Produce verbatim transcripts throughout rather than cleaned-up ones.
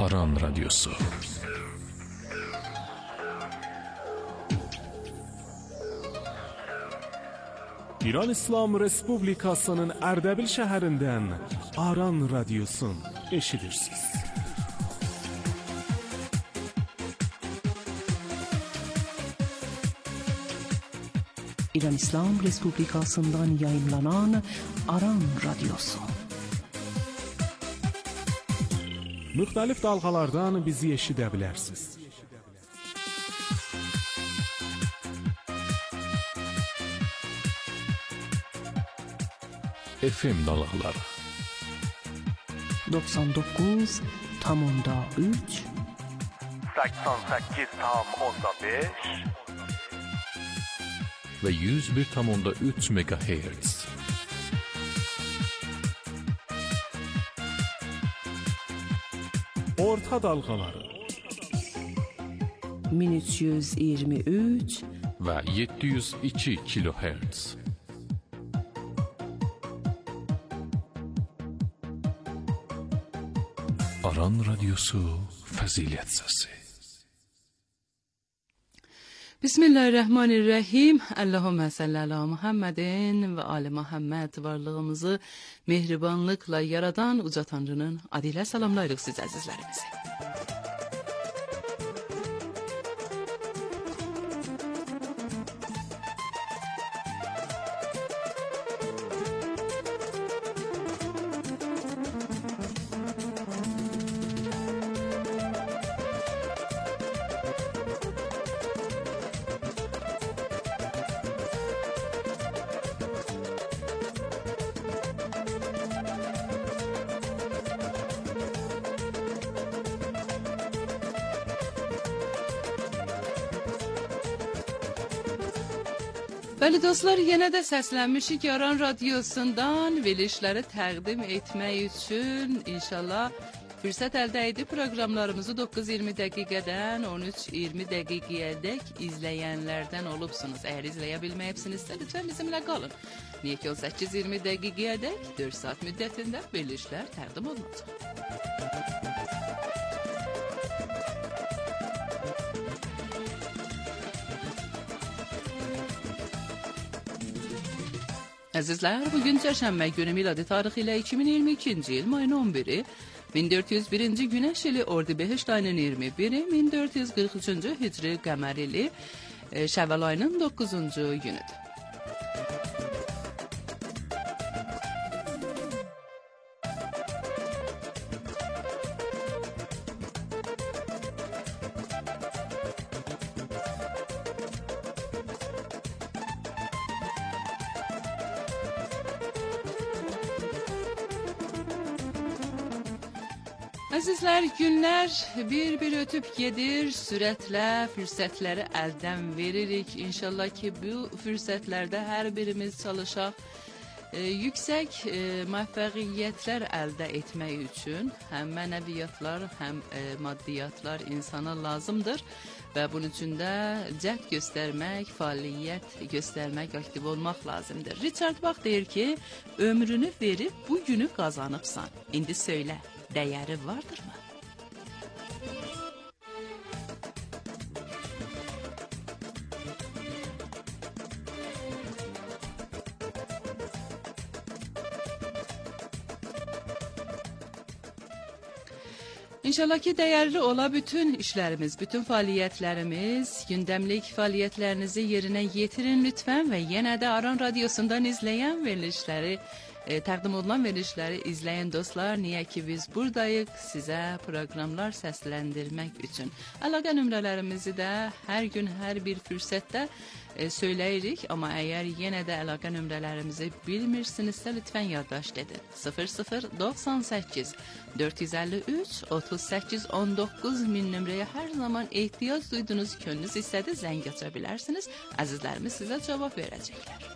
Aran Radyosu. İran İslam Respublikasının Erdebil şəhərindən Aran Radyosun eşidirsiniz. İran İslam Respublikasından yayınlanan Aran Radyosu. Müxtəlif dalğalardan bizi eşidə bilərsiniz. F M dalğaları doksan dokuz tam onda üç seksen sekiz tam onda beş ve yüz bir tam onda üç megahertz. Orta dalğaları bin üç yüz iyirmi üç ve yedi yüz iki kilohertz. Aran Radyosu Fazilet Sesi. Bismillahirrahmanirrahim. Allahümme salli ala Muhammedin ve ali Muhammed. Varlığımızı mehribanlıkla yaradan Uca Tanrı'nın adıyla salamlayırıq siz əzizlərimizi. Bəli dostlar, yenə də səslənmişik Aran Radyosundan verilişləri təqdim etmək üçün inşallah fürsət əldə edib proqramlarımızı doqquz iyirmi dəqiqədən on üç iyirmi dəqiqəyədək izləyənlərdən olubsunuz. Əgər izləyə bilməyibsinizsə lütfən bizimlə qalın. Niyə ki on səkkiz iyirmi dəqiqəyədək dörd saat müddətində verilişlər təqdim olunacaq. Əzizlər, bugün çərşənbə günü miladi tarixi ilə iki min iyirmi ikinci il mayın on biri, min dörd yüz birinci günəş ili Ordubeşt ayının iyirmi biri, min dörd yüz qırx üçüncü hicri qəmər ili Şəvval ayının doqquzuncu günüdür. Əzizlər, günlər bir-bir ötüb gedir, sürətlə fürsətləri əldən veririk. İnşallah ki, bu fürsətlərdə hər birimiz çalışaq, e, yüksək e, müvəffəqiyyətlər əldə etmək üçün həm mənəviyyatlar, həm e, maddiyyatlar insana lazımdır və bunun üçün də cəhd göstərmək, fəaliyyət göstərmək, aktiv olmaq lazımdır. Richard Bach deyir ki, ömrünü verib bu günü qazanıbsan. İndi söylə, dəyəri vardırmı? İnşallah ki, dəyərli ola bütün işlərimiz, bütün fəaliyyətlərimiz. Gündəmlik fəaliyyətlərinizi yerinə yetirin lütfən və yenə də Aran Radyosundan izləyən verilişləri E, təqdim olunan verilişləri izləyən dostlar, niyə ki biz buradayıq sizə proqramlar səsləndirmək üçün. Əlaqə nömrələrimizi də hər gün, hər bir fürsətdə e, söyləyirik, amma əgər yenə də əlaqə nömrələrimizi bilmirsinizsə lütfən yaddaşd edin. sıfır sıfır doxsan səkkiz dörd yüz əlli üç otuz səkkiz on doqquz min nömrəyə hər zaman ehtiyac duydunuz, könlünüz istədi, zəng aça bilərsiniz. Əzizlərimiz sizə cavab verəcəklər.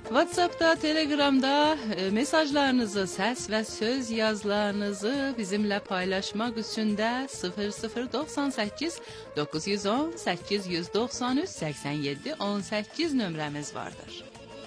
WhatsApp'da, Telegram'da e, mesajlarınızı, səs və söz yazılarınızı bizimlə paylaşmaq üçün də sıfır sıfır doxsan səkkiz doqquz yüz on səkkiz yüz doxsan üç səksən yeddi on səkkiz nömrəmiz vardır.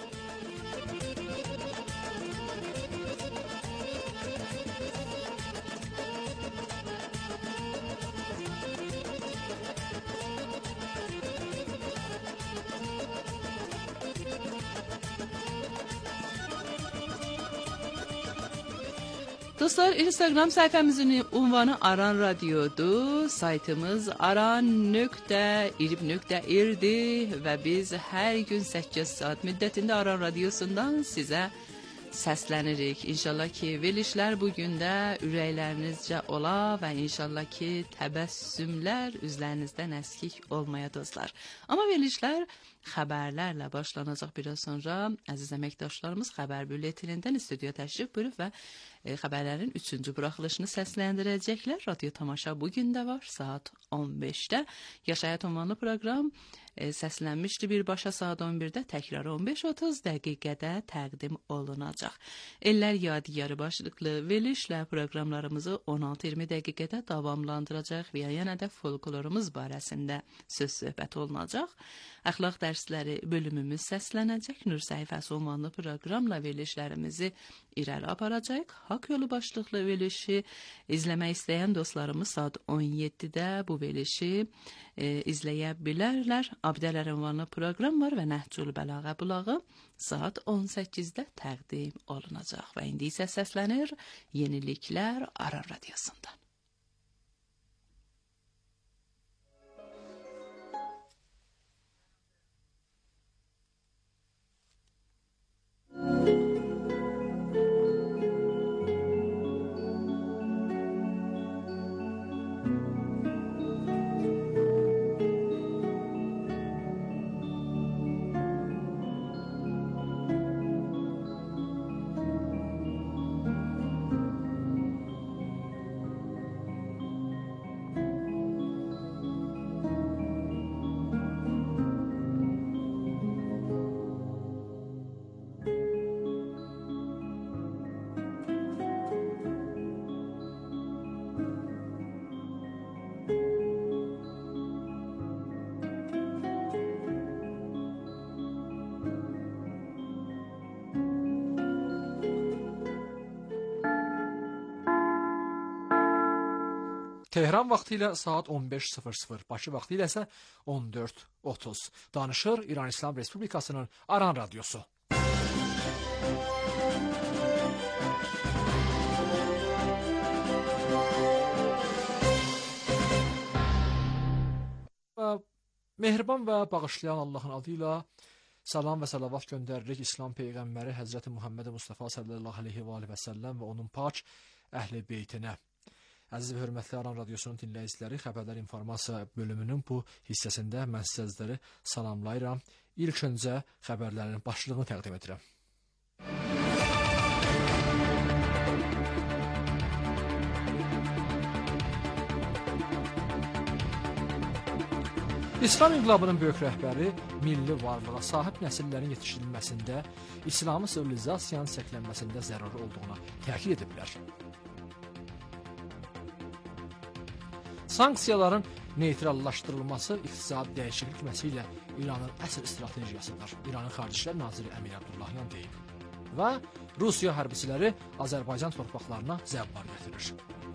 Dostlar, Instagram səhifəmizin ünvanı Aran Radiodur. Saytımız aran nöqtə irib nöqtə irdi və biz hər gün səkkiz saat müddətində Aran Radiosundan sizə səslənirik. İnşallah ki, verilişlər bugün də ürəklərinizcə ola və inşallah ki, təbəssümlər üzlərinizdən əskik olmaya dostlar. Amma verilişlər xəbərlərlə başlanacaq biraz sonra. Əziz əməkdaşlarımız xəbər bülletinindən studiya təşrif buyurub və e, xəbərlərin üçüncü buraxılışını səsləndirəcəklər. Radyo tamaşa bugün də var saat on beşdə. Yaşayat ünvanlı proqram e, səslənmişdi birbaşa saat on birdə, təkrar on beş otuz dəqiqədə təqdim olunacaq. Ellər yadigarı başlıqlı verilişlə proqramlarımızı on altı iyirmi dəqiqədə davamlandıracaq və yenə də folklorumuz barəsində söz söhbət olunacaq. Əxlaq dərsləri bölümümüz səslənəcək. Nur səhifəsi ünvanlı proqramla verilişlərimizi irəli aparacaq. Haqq yolu başlıqlı verilişi izləmək istəyən dostlarımız saat on yeddidə bu verilişi e, izləyə bilərlər. Abdələr ünvanlı proqram var və Nəhcül Bəlağə bulağı saat on səkkizdə təqdim olunacaq. Və indi isə səslənir yeniliklər Aran Radiosundan. Tehran vaxtı ilə saat on beş sıfır sıfır, Bakı vaxtı ilə isə on dörd otuz. Danışır İran İslam Respublikasının Aran Radiosu. Mehriban və bağışlayan Allahın adı ilə salam və salavat göndəririk İslam Peyğəmbəri Həzrəti Muhammed Mustafa sallallahu aleyhi və səlləm və onun pak əhli beytinə. Əziz və hörmətli Aran Radiosunun dinləyiciləri, xəbərlər informasiya bölümünün bu hissəsində mən sizləri salamlayıram. İlk öncə xəbərlərin başlığını təqdim edirəm. İslam inqilabının böyük rəhbəri milli varlığa sahib nəsillərin yetişdirilməsində, İslamı sivilizasiyanın səklənməsində zəruri olduğuna təkid ediblər. Sanksiyaların neytrallaşdırılması iqtisadi dəyişiklik ilə İranın əsl strategiyasıdır. İranın Xarici İşlər Naziri Əmir Abdullahyan deyib. Və Rusiya hərbiçiləri Azərbaycan torpaqlarına zəvvar gətirir.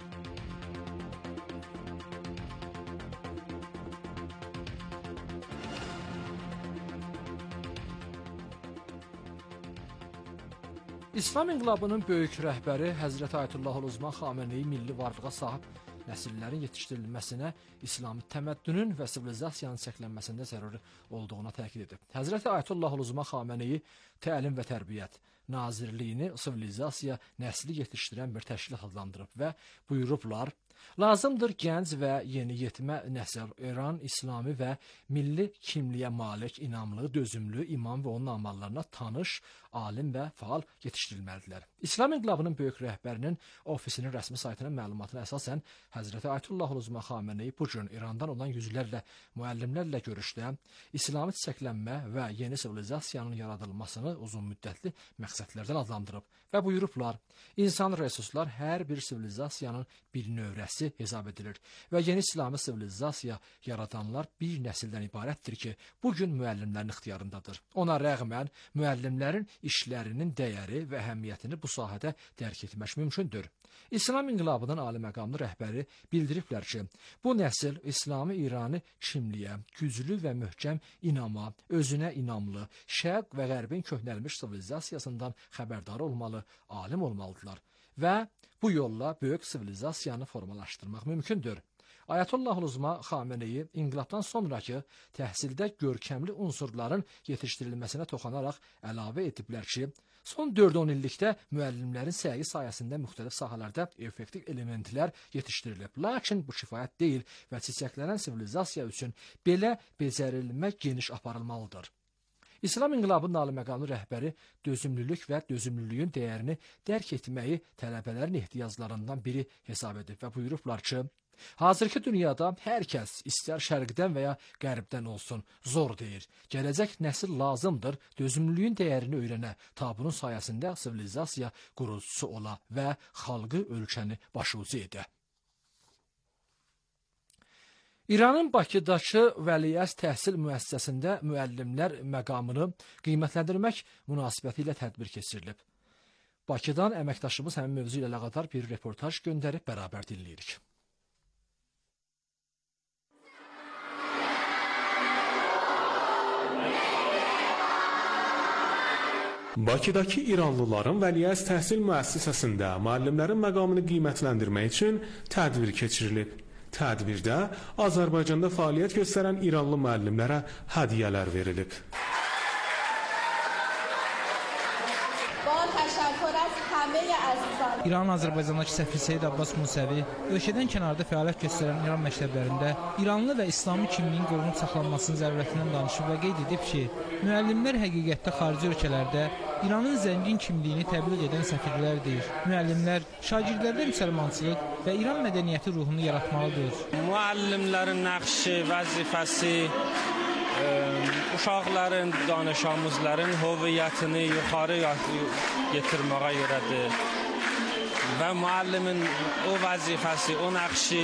İslam inqilabının böyük rəhbəri Həzrəti Ayətullah Uzma Xameneyi milli varlığa sahib nəsillərin yetişdirilməsinə, İslami təməddünün və sivilizasiyanın səklənməsində zəruri olduğuna təkid edib. Həzrəti Ayətullah Uzma Xameneyi Təlim və Tərbiyyət Nazirliyini sivilizasiya nəsli yetişdirən bir təşkilat adlandırıb və buyurublar, lazımdır gənc və yeniyetmə nəsil İran İslami və milli kimliyə malik, inamlı, dözümlü, imam və onun amallarına tanış, alim və faal yetişdirilməlidirlər. İslam İnqilabının böyük rəhbərinin ofisinin rəsmi saytının məlumatına əsasən Həzrəti Ayətullah Uluzma Xameneyi bu gün İrandan olan yüzlərlə müəllimlərlə görüşdə İslami çiçəklənmə və yeni sivilizasiyanın yaradılmasını uzunmüddətli məqsədlərdən adlandırıb və buyurublar: İnsan resurslar hər bir sivilizasiyanın bir növrəsi hesab edilir və yeni İslami sivilizasiya yaradanlar bir nəsildən ibarətdir ki, bu gün müəllimlərin ixtiyarındadır. Ona rəğmən müəllimlərin işlərinin dəyəri və əhəmiyyətini bu sahədə dərk etmək mümkündür. İslam İnqilabının ali məqamlı rəhbəri bildiriblər ki, bu nəsil İslami İranı kimliyə, güclü və möhkəm inama, özünə inamlı, şərq və qərbin köhnəlmiş sivilizasiyasından xəbərdar olmalı, alim olmalıdırlar və bu yolla böyük sivilizasiyanı formalaşdırmaq mümkündür. Ayətullah Uluzma Xameneyi inqilabdan sonrakı təhsildə görkəmli unsurların yetişdirilməsinə toxanaraq əlavə ediblər ki, son dörd on illikdə müəllimlərin səyi sayəsində müxtəlif sahələrdə effektiv elementlər yetişdirilib. Lakin bu kifayət deyil və çiçəklənən sivilizasiya üçün belə becərilmə geniş aparılmalıdır. İslam İnqilabının ali məqamlı rəhbəri dözümlülük və dözümlülüyün dəyərini dərk etməyi tələbələrin ehtiyaclarından biri hesab edib və buyurublar ki, hazırki dünyada hər kəs istər şərqdən və ya qərbdən olsun zor deyir. Gələcək nəsil lazımdır dözümlülüyün dəyərini öyrənə, ta bunun sayəsində sivilizasiya qurucusu ola və xalqı ölkəni başucu edə. İranın Bakıdakı Vəliəz təhsil müəssisəsində müəllimlər məqamını qiymətləndirmək münasibəti ilə tədbir keçirilib. Bakıdan əməkdaşımız həmin mövzu ilə əlaqədar bir reportaj göndərib bərabər dinləyirik. Bakıdakı İranlıların Vəliəz təhsil müəssisəsində müəllimlərin məqamını qiymətləndirmək üçün tədbir keçirilib. Tədbirdə Azərbaycanda fəaliyyət göstərən İranlı müəllimlərə hədiyyələr verilib. İranın Azərbaycandakı səfiri Seyid Abbas Musəvi ölkədən kənarda fəaliyyət göstərən İran məktəblərində İranlı və İslami kimliyin qorunub saxlanmasının zərurətindən danışıb və qeyd edib ki, müəllimlər həqiqətdə xarici ölkələrdə İranın zəngin kimliyini təbliğ edən səfirlərdir. Müəllimlər şagirdlərdə müsəlmançılıq və İran mədəniyyəti ruhunu yaratmalıdır. Müəllimlərin nəqşi, vəzifəsi, uşaqların, danış amuzların hüviyyətini yuxarı getirməyə görədir. Və müəllimin o vəzifəsi, o nəqşi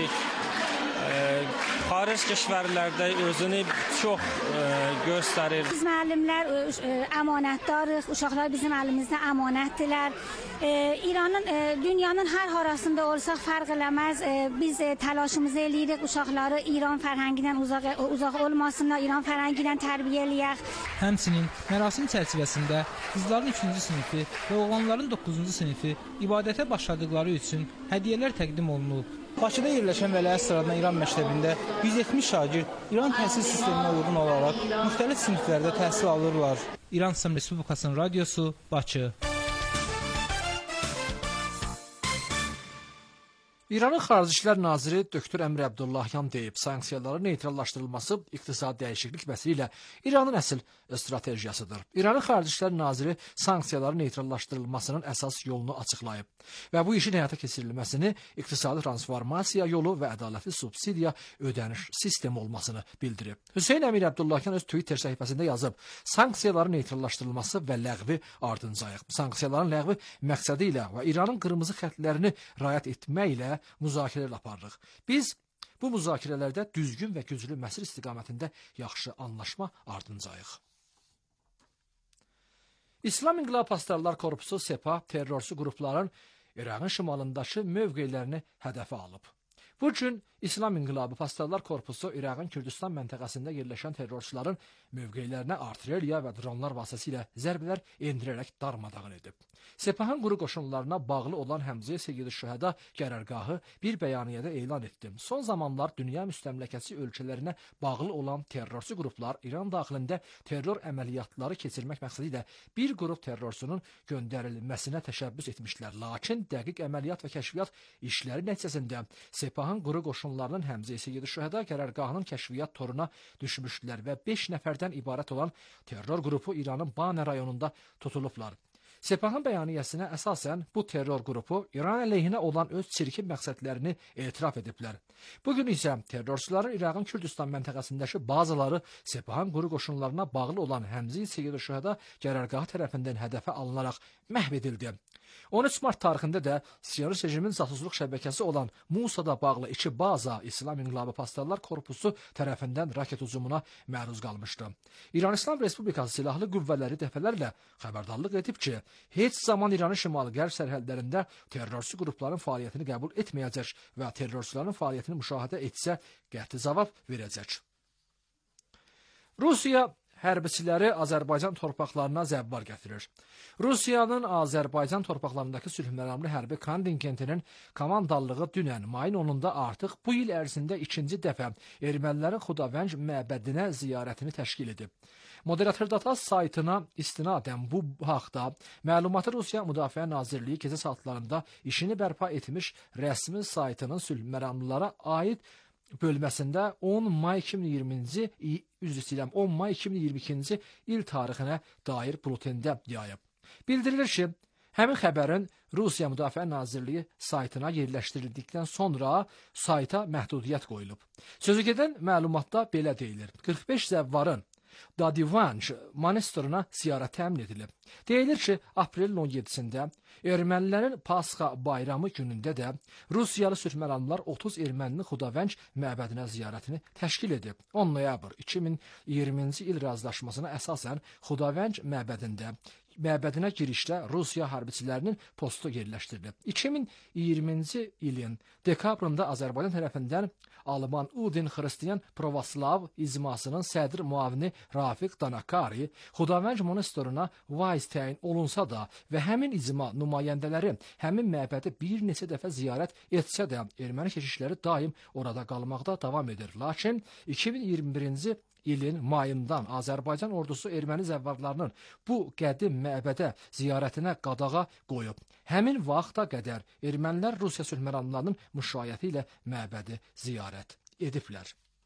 xaric kəşvərlərdə özünü çox göstərir. Biz müəllimlər əmanətdarıq, uşaqlar bizim əlimizdə əmanətdirlər. İranın, dünyanın hər harasında olsaq fərq eləməz. Biz təlaşımızı eləyirik, uşaqları İran fərhəngindən uzaq, uzaq olmasınlar, İran fərhəngindən tərbiyə eləyək. Həmçinin mərasim çərçivəsində qızların üçüncü sinifi və oğlanların doqquzuncu sinifi ibadətə başladıqları üçün hədiyyələr təqdim olunub. Bakıda yerləşən Vəliəz sıradan İran məktəbində yüz yetmiş şagird İran təhsil sisteminə uyğun olaraq müxtəlif siniflərdə təhsil alırlar. İran İslam Respublikasının radiosu, Bakı. İranın Xarici İşlər Naziri Döktür Əmri Əbdullahyan deyib, sanksiyaların neytrallaşdırılması iqtisadi dəyişiklik bəsi ilə İranın əsl strategiyasıdır. İranın Xarici İşlər Naziri sanksiyaların neytrallaşdırılmasının əsas yolunu açıqlayıb və bu işin həyata keçirilməsini iqtisadi transformasiya yolu və ədalətli subsidiya ödəniş sistemi olmasını bildirib. Hüseyn Əmir Əbdullahyan öz Twitter səhifəsində yazıb, sanksiyaların neytrallaşdırılması və ləğvi ardınca. Sanksiyaların ləğvi məqsədi ilə və İranın qırmızı xəttlərini riayət etmək ilə müzakirələr aparırıq. Biz bu müzakirələrdə düzgün və güclü məsir istiqamətində yaxşı anlaşma ardınacağıq. İslam İnqilab Pasdarlar Korpusu Sepah terrorçu qrupların İranın şimalındakı mövqelərini hədəfə alıb. Bu gün İslam İnqilabı Pasdarlar Korpusu İraqın Kürdistan məntəqəsində yerləşən terrorçuların mövqelərinə artilleriya və dronlar vasitəsilə zərbələr endirərək darmadağın edib. Sepahın quru qoşunlarına bağlı olan Həmzəyə Seyyid Şühəda qərargahı bir bəyaniyədə elan etdi. Son zamanlar dünya müstəmləkəçi ölkələrinə bağlı olan terrorçu qruplar İran daxilində terror əməliyyatları keçirmək məqsədi ilə bir qrup terrorçunun göndərilməsinə təşəbbüs etmişlər. Lakin dəqiq əməliyyat və kəşfiyyat işləri nəticəsində Sepahın quru qoşunlarının Həmzəyə Seyyid Şühəda qərargahının kəşfiyyat toruna düşmüşdülər və beş nəfərdən ibarət olan terror qrupu İranın Banə rayonunda tutulublar. Sepahın bəyaniyəsinə əsasən bu terror qrupu İran əleyhinə olan öz çirkin məqsədlərini etiraf ediblər. Bugün isə terrorçuların İraqın Kürdistan məntəqəsindəki bazaları Sepahın quru qoşunlarına bağlı olan Həmzi Seyyid Şühəda qərargahı tərəfindən hədəfə alınaraq məhv edildi. on üç mart tarixində də Siyonist rejimin casusluq şəbəkəsi olan Musada bağlı iki baza İslam İnqilabı Pastorlar Korpusu tərəfindən raket hücumuna məruz qalmışdı. İran İslam Respublikası silahlı qüvvələri dəfələrlə xəbərdarlıq edib ki, heç zaman İranın şimal-qərb sərhədlərində terrorçu qrupların fəaliyyətini qəbul etməyəcək və terrorçuların fəaliyyətini müşahidə etsə qəti cavab verəcək. Rusiya hərbiçiləri Azərbaycan torpaqlarına zəvvar gətirir. Rusiyanın Azərbaycan torpaqlarındakı sülhməramlı hərbi kontingentinin komandanlığı dünən mayın onunda artıq bu il ərzində ikinci dəfə ermənilərin Xudavəng məbədinə ziyarətini təşkil edib. Moderator Data saytına istinadən bu haqda məlumatı Rusiya Müdafiə Nazirliyi gecə saatlarında işini bərpa etmiş rəsmi saytının sülhməramlılara aid bölməsində on may iki min iyirminci üzr istəyirəm on may iki min iyirmi ikinci il tarixinə dair bulletində yayıb. Bildirilir ki, həmin xəbərin Rusiya Müdafiə Nazirliyi saytına yerləşdirildikdən sonra sayta məhdudiyyət qoyulub. Sözü gedən məlumatda belə deyilir: qırx beş zəvvarın Dadivanj monastırına ziyarət təmin edilib. Deyilir ki, aprelin on yeddisində ermənilərin Pasxa bayramı günündə də Rusiyalı sülhməramlılar otuz erməninin Xudavəng məbədinə ziyarətini təşkil edib. on noyabr iki min iyirminci il razılaşmasına əsasən Xudavəng məbədində məbədinə girişdə Rusiya hərbiçilərinin postu yerləşdirilib. iki min iyirminci ilin dekabrında Azərbaycan tərəfindən Alman Udin Xristiyan Pravoslav icmasının sədr müavini Rafiq Danakari Xudavəng monastırına vaiz təyin olunsa da və həmin icma nümayəndələri həmin məbədi bir neçə dəfə ziyarət etsə də erməni keşişləri daim orada qalmaqda davam edir. Lakin iki min iyirmi birinci ilin mayından Azərbaycan ordusu erməni zəvvarlarının bu qədim məbədə ziyarətinə qadağa qoyub. Həmin vaxta qədər ermənilər Rusiya sülhməramlılarının müşayiəti ilə məbədi ziyarət ediblər.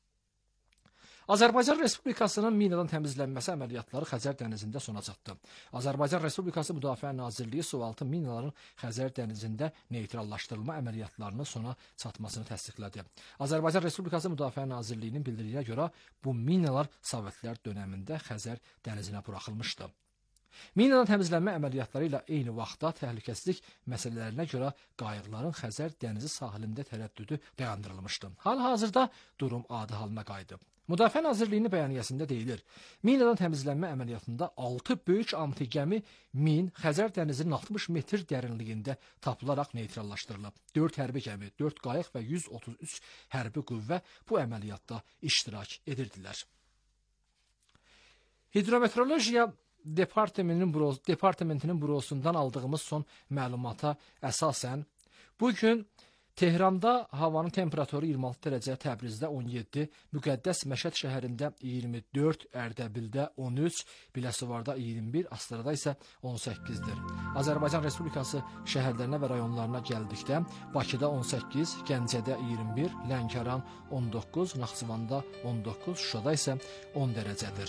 Azərbaycan Respublikasının minadan təmizlənməsi əməliyyatları Xəzər dənizində sona çatdı. Azərbaycan Respublikası Müdafiə Nazirliyi sualtı minaların Xəzər dənizində neytrallaşdırılma əməliyyatlarının sona çatmasını təsdiqlədi. Azərbaycan Respublikası Müdafiə Nazirliyinin bildirdiyinə görə bu minalar Sovetlər dönəmində Xəzər dənizinə buraxılmışdı. Minadan təmizlənmə əməliyyatları ilə eyni vaxtda təhlükəsizlik məsələlərinə görə qayıqların Xəzər dənizi sahilində tərəddüdü dayandırılmışdı. Hal-hazırda durum adi halına qayıdıb. Müdafiə Nazirliyinin bəyaniyəsində deyilir: minadan təmizlənmə əməliyyatında altı böyük antigəmi min Xəzər dənizinin altmış metr dərinliyində tapılaraq neytrallaşdırılıb. dörd hərbi gəmi, dörd qayıq və yüz otuz üç hərbi qüvvə bu əməliyyatda iştirak edirdilər. Hidrometeorologiya Departamentinin, bürosu, departamentinin bürosundan aldığımız son məlumata əsasən bugün Tehranda havanın temperaturu iyirmi altı dərəcə, Təbrizdə on yeddi, Müqəddəs Məşəd şəhərində iyirmi dörd, Ərdəbildə on üç, Biləsuvarda iyirmi bir, Astarada isə on səkkizdir. Azərbaycan Respublikası şəhərlərinə və rayonlarına gəldikdə Bakıda on səkkiz, Gəncədə iyirmi bir, Lənkəran on doqquz, Naxçıvanda on doqquz, Şuşada isə on dərəcədir.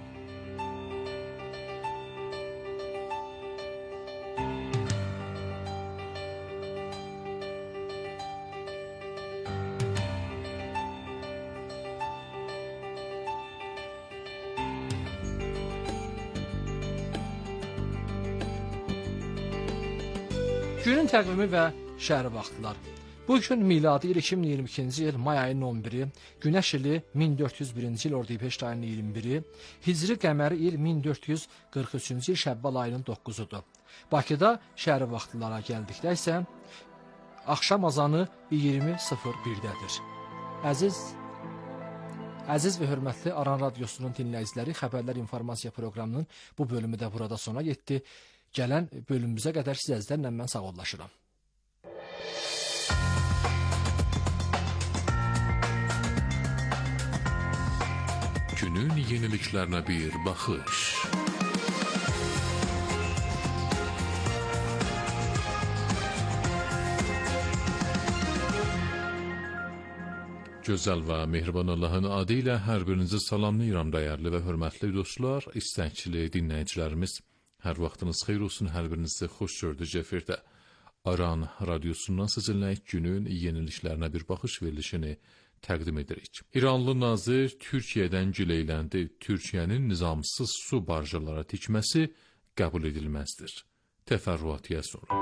Günün təqvimi və şəhəri vaxtlar. Bugün miladi il iki min iyirmi ikinci il may ayının on biri, Günəş ili min dörd yüz birinci il Ordubad ayının iyirmi biri, Hicri qəməri il min dörd yüz qırx üçüncü il Şəvval ayının doqquzudur. Bakıda şəhəri vaxtlara gəldikdə isə axşam azanı iyirmi sıfır birdədir. Əziz Əziz və hörmətli Aran Radiosunun dinləyiciləri, xəbərlər informasiya proqramının bu bölümü də burada sona yetdi. Gələn bölümümüzə qədər sizlərlə mən sağollaşıram. Günün yeniliklərinə bir baxış. Gözəl və mehriban Allahın adı ilə hər birinizi salamlayıram dəyərli və hörmətli dostlar, istəkli dinləyicilərimiz. Hər vaxtınız xeyir olsun, hər birinizi xoş gördük efirdə. Aran radiosundan sizinlə günün yeniliklərinə bir baxış verilişini təqdim edirik. İranlı nazir Türkiyədən gileyləndi. Türkiyənin nizamsız su barjaları tikməsi qəbul edilməzdir. Təfərrüatıya sonra.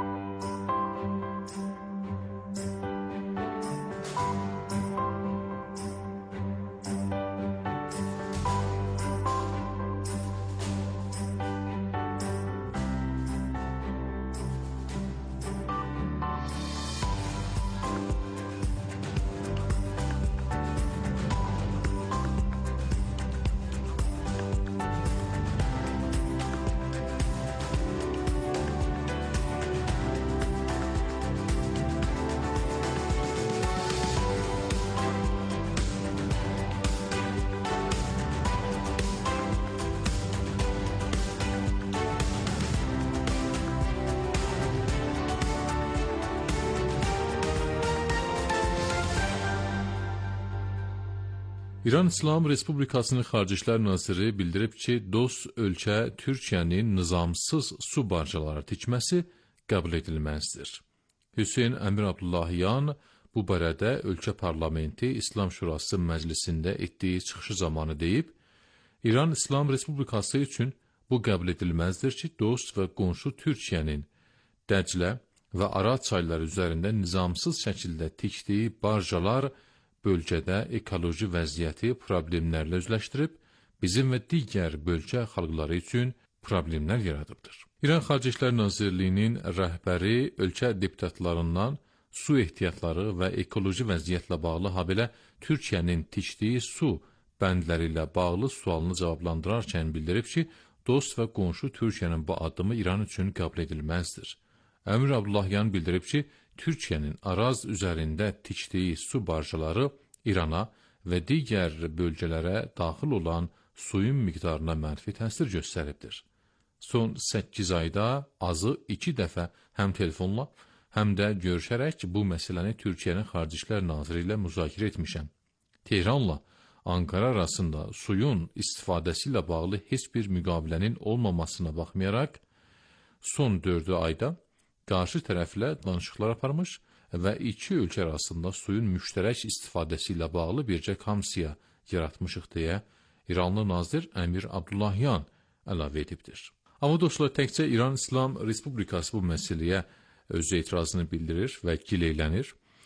İran İslam Respublikasının Xarici İşlər Naziri bildirib ki, dost ölkə Türkiyənin nizamsız su barjaları tikməsi qəbul edilməzdir. Hüseyn Əmir Abdullahyan bu barədə ölkə parlamenti İslam Şurası məclisində etdiyi çıxışı zamanı deyib, İran İslam Respublikası üçün bu qəbul edilməzdir ki, dost və qonşu Türkiyənin Dəclə və Araz çayları üzərində nizamsız şəkildə tikdiyi barjalar bölgədə ekoloji vəziyyəti problemlərlə üzləşdirib, bizim və digər bölgə xalqları üçün problemlər yaradıbdır. İran Xarici İşlər Nazirliyinin rəhbəri ölkə deputatlarından su ehtiyatları və ekoloji vəziyyətlə bağlı, habelə Türkiyənin tikdiyi su bəndləri ilə bağlı sualını cavablandırarkən bildirib ki, dost və qonşu Türkiyənin bu addımı İran üçün qəbul edilməzdir. Əmir Abdullahyan bildirib ki, Türkiyənin Araz üzərində tikdiyi su barjaları İrana və digər bölgələrə daxil olan suyun miqdarına mənfi təsir göstəribdir. Son səkkiz ayda azı iki dəfə həm telefonla, həm də görüşərək bu məsələni Türkiyənin Xarici İşlər Naziri ilə müzakirə etmişəm. Tehranla Ankara arasında suyun istifadəsi ilə bağlı heç bir müqavilənin olmamasına baxmayaraq, son dördü ayda qarşı tərəflə danışıqlar aparmış və iki ölkə arasında suyun müştərək istifadəsi ilə bağlı bircə komissiya yaratmışıq deyə İranlı nazir Əmir Abdullahyan əlavə edibdir. Amma dostlar, təkcə İran İslam Respublikası bu məsələyə öz etirazını bildirir və gileylənir.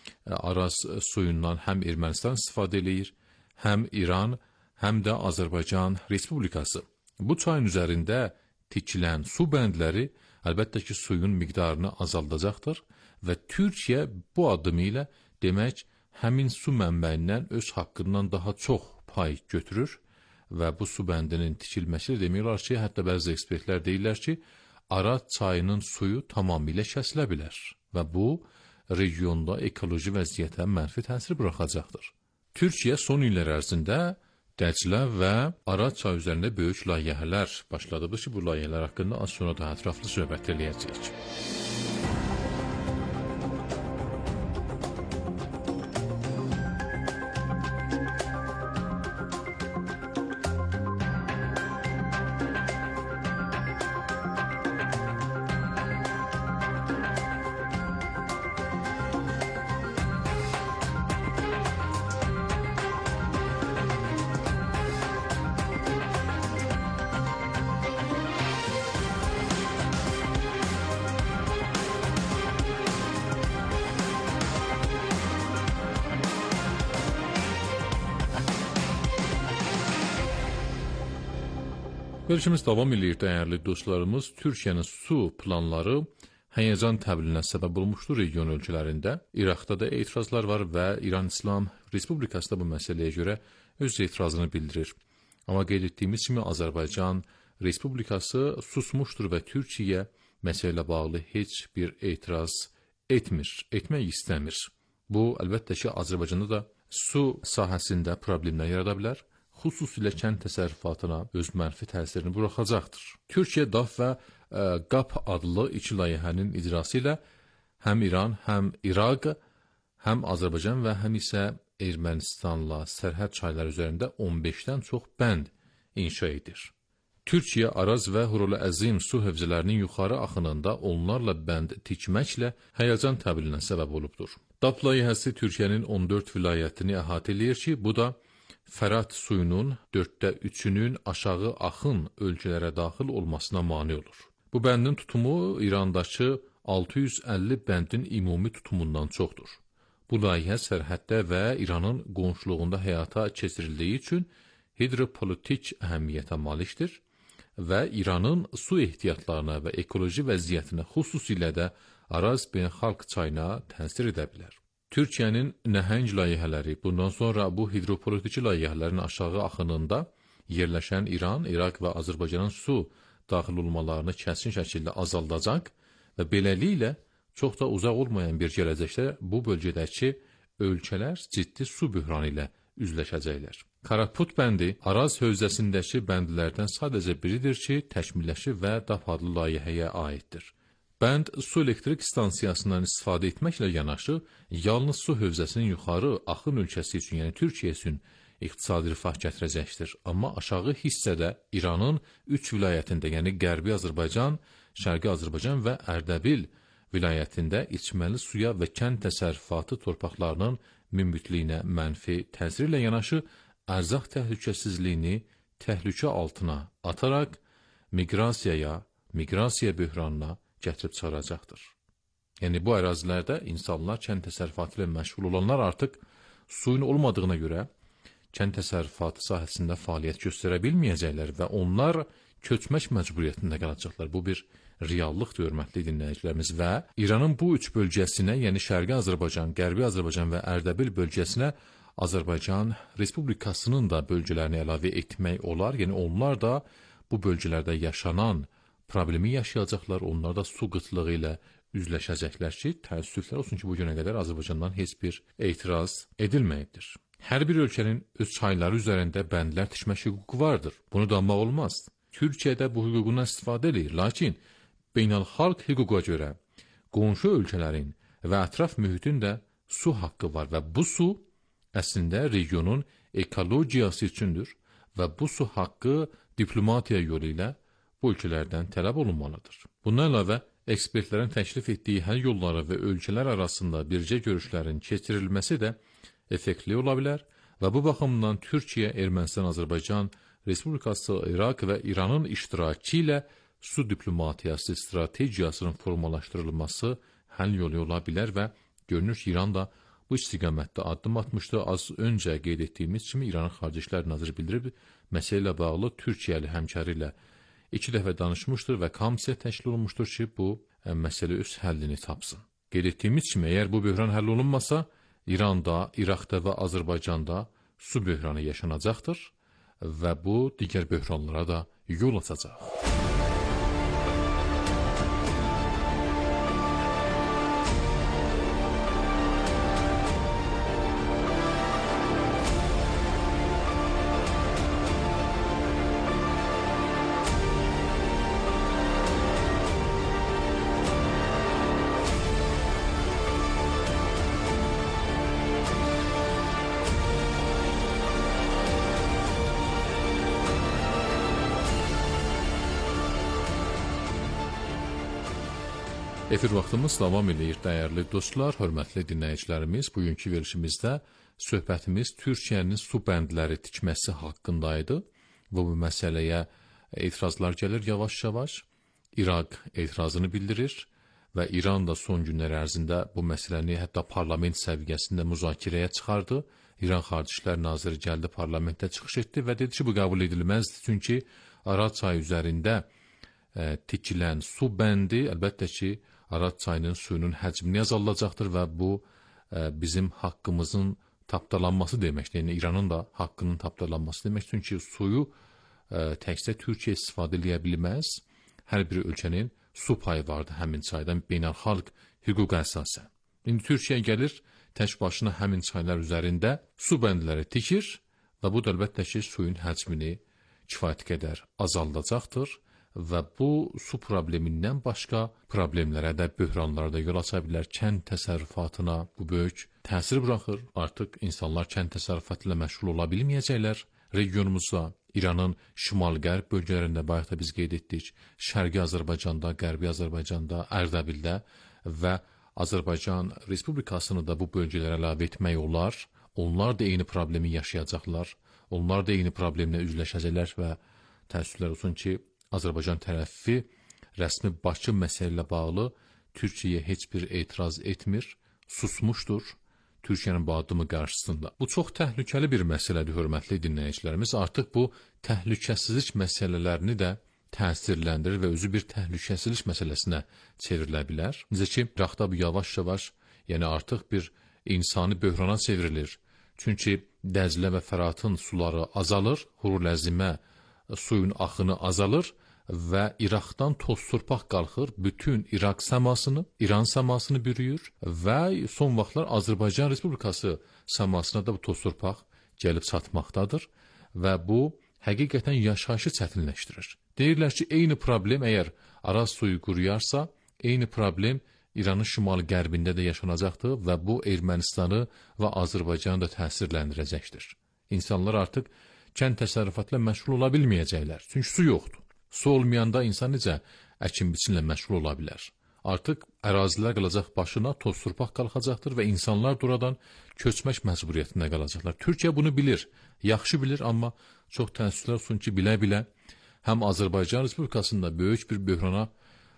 Araz suyundan həm Ermənistan istifadə edir, həm İran, həm də Azərbaycan Respublikası. Bu çayın üzərində tikilən su bəndləri əlbəttə ki, suyun miqdarını azaldacaqdır və Türkiyə bu addımı ilə demək, həmin su mənbəyindən öz haqqından daha çox pay götürür və bu su bəndinin tikilməsi demək olar ki, hətta bəzi ekspertlər deyirlər ki, Araz çayının suyu tamamilə kəsilə bilər və bu, regionda ekoloji vəziyyətə mənfi təsir buraxacaqdır. Türkiyə son illər ərzində Dəclə və Araz çayı üzərində böyük layihələr başladıbdır ki, bu layihələr haqqında az sonra daha ətraflı söhbət eləyəcəyik. Verilişimiz davam edir, dəyərli dostlarımız. Türkiyənin su planları həyəcan təbliğinə səbəb olmuşdur region ölkələrində. İraqda da etirazlar var və İran İslam Respublikası da bu məsələyə görə öz etirazını bildirir. Amma qeyd etdiyimiz kimi Azərbaycan Respublikası susmuşdur və Türkiyə məsələ ilə bağlı heç bir etiraz etmir, etmək istəmir. Bu, əlbəttə ki, Azərbaycanda da su sahəsində problemlər yarada bilər. Xüsusilə kənd təsərrüfatına öz mənfi təsirini buraxacaqdır. Türkiyə D A F və ə, QAP adlı iki layihənin icrası ilə həm İran, həm İraq, həm Azərbaycan və həm isə Ermənistanla sərhəd çayları üzərində on beşdən çox bənd inşa edir. Türkiyə Araz və Hurul Əzim su hövzələrinin yuxarı axınında onlarla bənd tikməklə həyəcan təbilinə səbəb olubdur. D A P layihəsi Türkiyənin on dörd vilayətini əhatə eləyir ki, bu da Fərat suyunun dörddə üçünün aşağı axın ölkələrə daxil olmasına mane olur. Bu bəndin tutumu İrandakı altı yüz əlli bəndin ümumi tutumundan çoxdur. Bu layihə sərhəddə və İranın qonşuluğunda həyata keçirildiyi üçün hidropolitik əhəmiyyətə malikdir və İranın su ehtiyatlarına və ekoloji vəziyyətinə xüsusilə də Araz beynəlxalq çayına təsir edə bilər. Türkiyənin nəhəng layihələri bundan sonra bu hidropolitik layihələrin aşağı axınında yerləşən İran, İraq və Azərbaycanın su daxil olmalarını kəsin şəkildə azaldacaq və beləliklə çox da uzaq olmayan bir gələcəkdə bu bölgədəki ölkələr ciddi su böhranı ilə üzləşəcəklər. Karaput bəndi Araz hövzəsindəki bəndlərdən sadəcə biridir ki, təkmilləşib və D A P adlı layihəyə aiddir. Bənd su elektrik stansiyasından istifadə etməklə yanaşı, yalnız su hövzəsinin yuxarı axın ölkəsi üçün, yəni Türkiyə üçün iqtisadi rifah gətirəcəkdir. Amma aşağı hissədə İranın üç vilayətində, yəni Qərbi Azərbaycan, Şərqi Azərbaycan və Ərdəbil vilayətində içməli suya və kənd təsərrüfatı torpaqlarının münbitliyinə mənfi təsir ilə yanaşı, ərzaq təhlükəsizliyini təhlükə altına ataraq miqrasiyaya, miqrasiya böhranına gətirib çıxaracaqdır. Yəni bu ərazilərdə insanlar kənd təsərrüfatı ilə məşğul olanlar artıq suyun olmadığına görə kənd təsərrüfatı sahəsində fəaliyyət göstərə bilməyəcəklər və onlar köçmək məcburiyyətində qalacaqlar. Bu bir reallıqdır, hörmətli dinləyicilərimiz və İranın bu üç bölgəsinə, yəni Şərqi Azərbaycan, Qərbi Azərbaycan və Ərdəbil bölgəsinə Azərbaycan Respublikasının da bölgələrini əlavə etmək olar. Yəni onlar da bu bölgələrdə yaşanan problemi yaşayacaqlar, onlar da su qıtlığı ilə üzləşəcəklər ki, təəssüflər olsun ki, bu günə qədər Azərbaycandan heç bir etiraz edilməyibdir. Hər bir ölkənin öz çayları üzərində bəndlər tikmək hüququ vardır. Bunu danmaq olmaz. Türkiyədə bu hüququndan istifadə edir, lakin beynəlxalq hüquqa görə qonşu ölkələrin və ətraf mühitin də su haqqı var və bu su əslində regionun ekologiyası üçündür və bu su haqqı diplomatiya yolu ilə bu ölkələrdən tələb olunmalıdır. Bundan əlavə, ekspertlərin təklif etdiyi həll yolları və ölkələr arasında bircə görüşlərin keçirilməsi də effektli ola bilər və bu baxımdan Türkiyə, Ermənistan, Azərbaycan Respublikası, İraq və İranın iştirakı ilə su diplomatiyası strategiyasının formalaşdırılması həll yolu ola bilər və görünür ki, İran da bu istiqamətdə addım atmışdı. Az öncə qeyd etdiyimiz kimi İranın Xarici İşlər naziri bildirib, məsələ ilə bağlı Türkiyəli həmkarı ilə iki dəfə danışmışdır və komissiya təşkil olunmuşdur ki, bu ə, məsələ öz həllini tapsın. Qeyd etdiyimiz kimi, əgər bu böhran həll olunmasa, İranda, İraqda və Azərbaycanda su böhranı yaşanacaqdır və bu digər böhranlara da yol açacaq. Efir vaxtımız davam edir, dəyərli dostlar, hörmətli dinləyicilərimiz. Bugünkü verilişimizdə söhbətimiz Türkiyənin su bəndləri tikməsi haqqındaydı və bu məsələyə etirazlar gəlir yavaş-yavaş. İraq etirazını bildirir və İran da son günlər ərzində bu məsələni hətta parlament səviyyəsində müzakirəyə çıxardı. İran Xarici İşlər Naziri gəldi, parlamentdə çıxış etdi və dedi ki, bu qəbul edilməzdir. Çünki Araz çayı üzərində e, tikilən su bəndi əlbəttə ki, Araz çayının suyunun həcmini azaldacaqdır və bu e, bizim haqqımızın tapdalanması deməkdir. Yəni İranın da haqqının tapdalanması deməkdir. Çünki suyu e, təkcə Türkiyə istifadə edə bilməz. Hər bir ölkənin su payı vardır həmin çaydan beynəlxalq hüquqa əsasən. İndi Türkiyə gəlir, tək başına həmin çaylar üzərində su bəndləri tikir və bu da əlbəttə ki, suyun həcmini kifayət qədər azaldacaqdır. Və bu su problemindən başqa problemlərə də, böhranlara da yol aça bilər. Kənd təsərrüfatına bu böyük təsir buraxır. Artıq insanlar kənd təsərrüfatı ilə məşğul ola bilməyəcəklər. Regionumuzda İranın şimal-qərb bölgələrində, bayaq da biz qeyd etdik, Şərqi Azərbaycanda, Qərbi Azərbaycanda, Ərdəbildə və Azərbaycan Respublikasını da bu bölgələrə əlavə etmək olar. Onlar da eyni problemi yaşayacaqlar. Onlar da eyni problemlə üzləşəcəklər və təəssüflər olsun ki, Azərbaycan tərəfi rəsmi Bakı məsələ ilə bağlı Türkiyəyə heç bir etiraz etmir, susmuşdur Türkiyənin bu addımı qarşısında. Bu çox təhlükəli bir məsələdir, hörmətli dinləyicilərimiz. Artıq bu təhlükəsizlik məsələlərini də təsirləndirir və özü bir təhlükəsizlik məsələsinə çevrilə bilər. Necə ki, İraqda bu yavaş-yavaş, yəni artıq bir insani böhrana çevrilir. Çünki Dəzlə və Fəratın suları azalır, Huru-Ləzimə suyun axını azalır və İraqdan toz torpaq qalxır, bütün İraq səmasını, İran səmasını bürüyür və son vaxtlar Azərbaycan Respublikası səmasına da bu toz torpaq gəlib çatmaqdadır və bu həqiqətən yaşayışı çətinləşdirir. Deyirlər ki, eyni problem əgər Araz suyu quruyarsa, eyni problem İranın şimal-qərbində də yaşanacaqdır və bu Ermənistanı və Azərbaycanı da təsirləndirəcəkdir. İnsanlar artıq kənd təsərrüfatla məşğul ola bilməyəcəklər, çünki su yoxdur. Su olmayanda insan necə əkin-biçinlə məşğul ola bilər? Artıq ərazilər qalacaq başına, toz torpaq qalxacaqdır və insanlar buradan köçmək məcburiyyətində qalacaqlar. Türkiyə bunu bilir, yaxşı bilir, amma çox təəssüflər olsun ki, bilə-bilə həm Azərbaycan Respublikasında böyük bir böhrana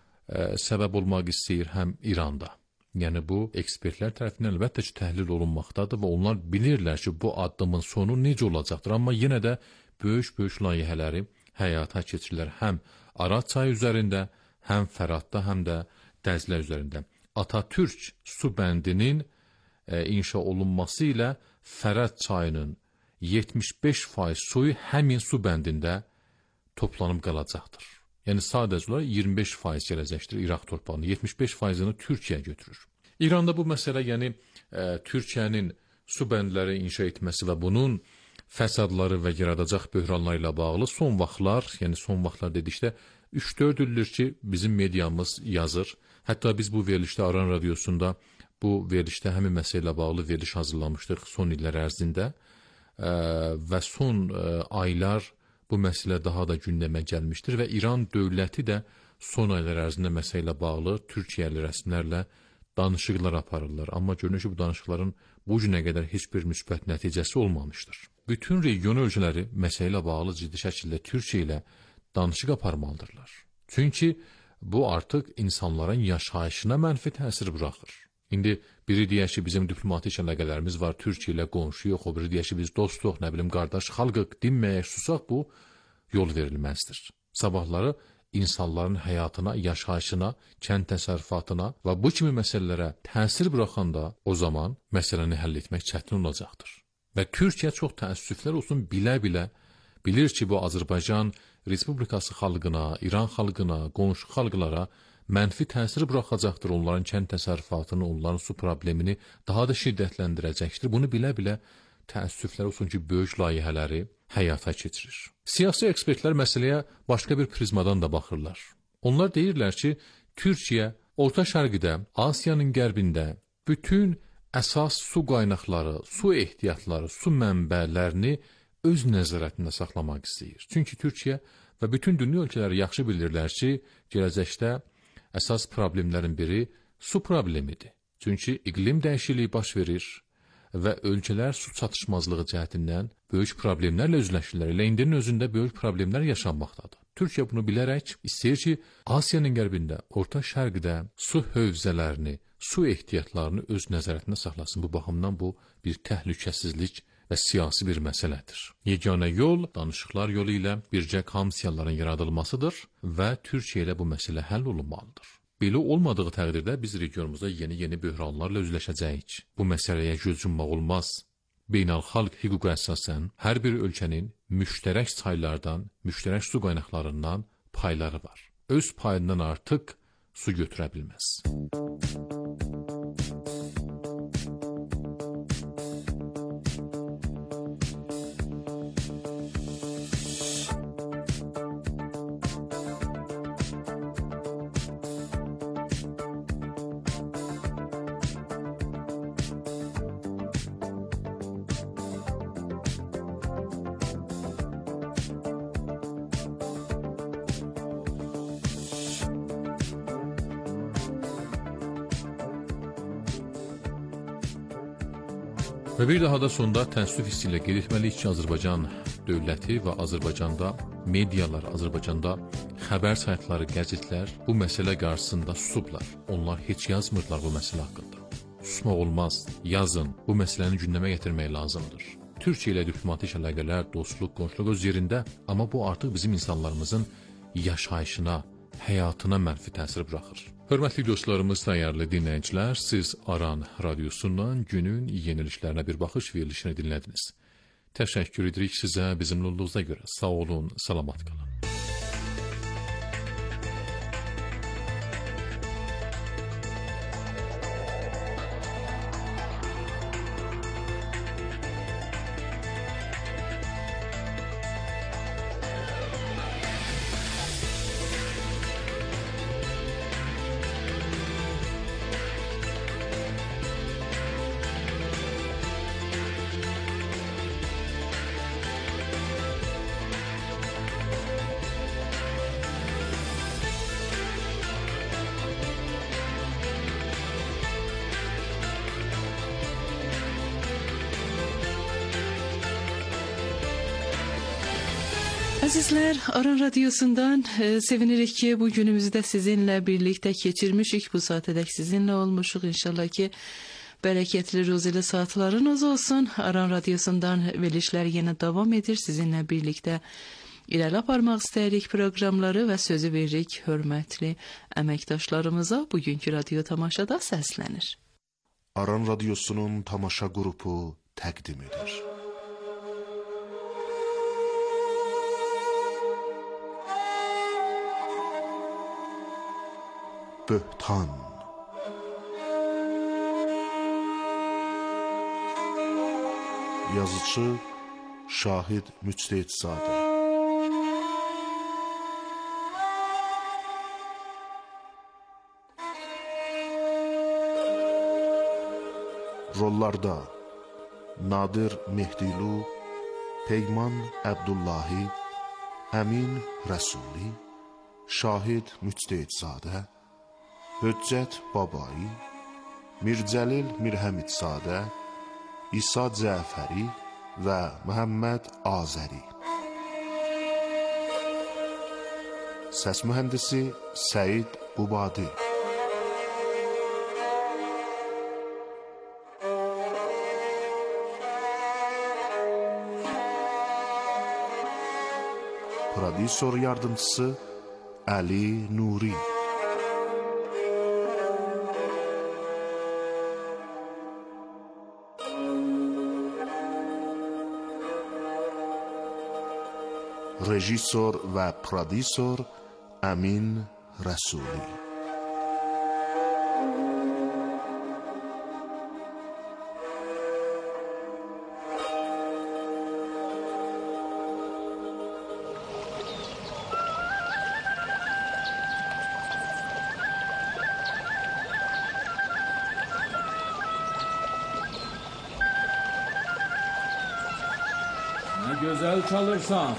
ə, səbəb olmaq istəyir, həm İranda. Yəni bu ekspertlər tərəfindən əlbəttə ki, təhlil olunmaqdadır və onlar bilirlər ki, bu addımın sonu necə olacaqdır, amma yenə də böyük-böyük layihələri həyata keçirilər həm Araz çayı üzərində, həm Fəratda, həm də Dəzlə üzərində. Atatürk su bəndinin e, inşa olunması ilə Fərat çayının yetmiş beş faiz suyu həmin su bəndində toplanıb qalacaqdır. Yəni sadəcə olaraq iyirmi beş faiz gələcəkdir İraq torpağında, yetmiş beş faizini Türkiyə götürür. İranda bu məsələ, yəni e, Türkiyənin su bəndləri inşa etməsi və bunun fəsadları və yaradacaq böhranlar ilə bağlı son vaxtlar, yəni son vaxtlar dedikdə üç dörd ildir ki, bizim mediamız yazır. Hətta biz bu verilişdə, Aran Radiosunda bu verilişdə həmin məsələ ilə bağlı veriliş hazırlamışdıq son illər ərzində ə, və son ə, aylar bu məsələ daha da gündəmə gəlmişdir və İran dövləti də son aylar ərzində məsələ ilə bağlı Türkiyəli rəsmilərlə danışıqlar aparırlar. Amma görünür ki, bu danışıqların bu günə qədər heç bir müsbət nəticəsi olmamışdır. Bütün region ölkələri məsələ ilə bağlı ciddi şəkildə Türkiyə ilə danışıq aparmalıdırlar. Çünki bu artıq insanların yaşayışına mənfi təsir buraxır. İndi biri deyək ki, bizim diplomatik əlaqələrimiz var, Türkiyə ilə qonşu yox, o biri deyək ki, biz dostuq, nə bilim, qardaş xalqıq, dinməyək, susaq, bu yol verilməzdir. Sabahları insanların həyatına, yaşayışına, kənd təsərrüfatına və bu kimi məsələlərə təsir buraxanda o zaman məsələni həll etmək çətin olacaqdır. Və Türkiyə çox təəssüflər olsun bilə-bilə bilir ki, bu Azərbaycan Respublikası xalqına, İran xalqına, qonşu xalqlara mənfi təsir buraxacaqdır, onların kənd təsərrüfatını, onların su problemini daha da şiddətləndirəcəkdir. Bunu bilə-bilə təəssüflər olsun ki, böyük layihələri həyata keçirir. Siyasi ekspertlər məsələyə başqa bir prizmadan da baxırlar. Onlar deyirlər ki, Türkiyə Orta Şərqdə, Asiyanın qərbində bütün əsas su qaynaqları, su ehtiyatları, su mənbələrini öz nəzarətində saxlamaq istəyir. Çünki Türkiyə və bütün dünya ölkələri yaxşı bilirlər ki, gələcəkdə əsas problemlərin biri su problemidir. Çünki iqlim dəyişikliyi baş verir və ölkələr su çatışmazlığı cəhətindən böyük problemlərlə üzləşirlər. Elə indinin özündə böyük problemlər yaşanmaqdadır. Türkiyə bunu bilərək istəyir ki, Asiyanın qərbində, Orta Şərqdə su hövzələrini, su ehtiyatlarını öz nəzarətində saxlasın. Bu baxımdan bu bir təhlükəsizlik və siyasi bir məsələdir. Yeganə yol danışıqlar yolu ilə bircə komissiyaların yaradılmasıdır və Türkiyə ilə bu məsələ həll olunmalıdır. Belə olmadığı təqdirdə biz regionumuzda yeni-yeni böhranlarla üzləşəcəyik. Bu məsələyə göz yummaq olmaz. Beynəlxalq hüquqa əsasən hər bir ölkənin müştərək çaylardan, müştərək su qaynaqlarından payları var. Öz payından artıq su götürə bilməz. Və bir daha da sonda təəssüf hissi ilə qeyd etməliyik ki, Azərbaycan dövləti və Azərbaycanda medialar, Azərbaycanda xəbər saytları, qəzetlər bu məsələ qarşısında susublar. Onlar heç yazmırlar bu məsələ haqqında. Susmaq olmaz, yazın, bu məsələni gündəmə gətirmək lazımdır. Türkiyə ilə diplomatik əlaqələr, dostluq, qonşuluq öz yerində, amma bu artıq bizim insanlarımızın yaşayışına, həyatına mənfi təsir buraxır. Hörmətli dostlarımız, dəyərli dinləyicilər, siz Aran radiosundan günün yeniliklərinə bir baxış verilişini dinlədiniz. Təşəkkür edirik sizə bizimlə olduğunuza görə. Sağ olun, salamat qalın. Əzizlər, Aran Radyosu'ndan e, sevinirik ki, bu günümüzdə sizinlə birlikte keçirmişik. Bu saatədək sizinlə olmuşuq. İnşallah ki, bərəkətli, ruzili saatlarınız olsun. Aran Radyosu'ndan verilişlər yenə davam edir. Sizinlə birlikte irəli aparmaq istəyirik proqramları və sözü veririk hörmətli əməkdaşlarımıza. Bugünkü radyo tamaşada səslənir. Aran Radyosu'nun tamaşa qrupu təqdim edir. Böhtan. Yazıcı Şahid Müctehidzadə. Rollarda Nadir Mehdilu, Peyman Əbdullahi, Əmin Rəsuli, Şahid Müctehidzadə, Höccət Babai, Mircəlil Mirhəmidzadə, İsa Cəfəri və Məhəmməd Azəri. Səs mühəndisi Səid Ubadi. Prodüser yardımcısı Ali Nuri. Rejissor və prodüser Əmin Rəsuli. Ne güzel çalırsan.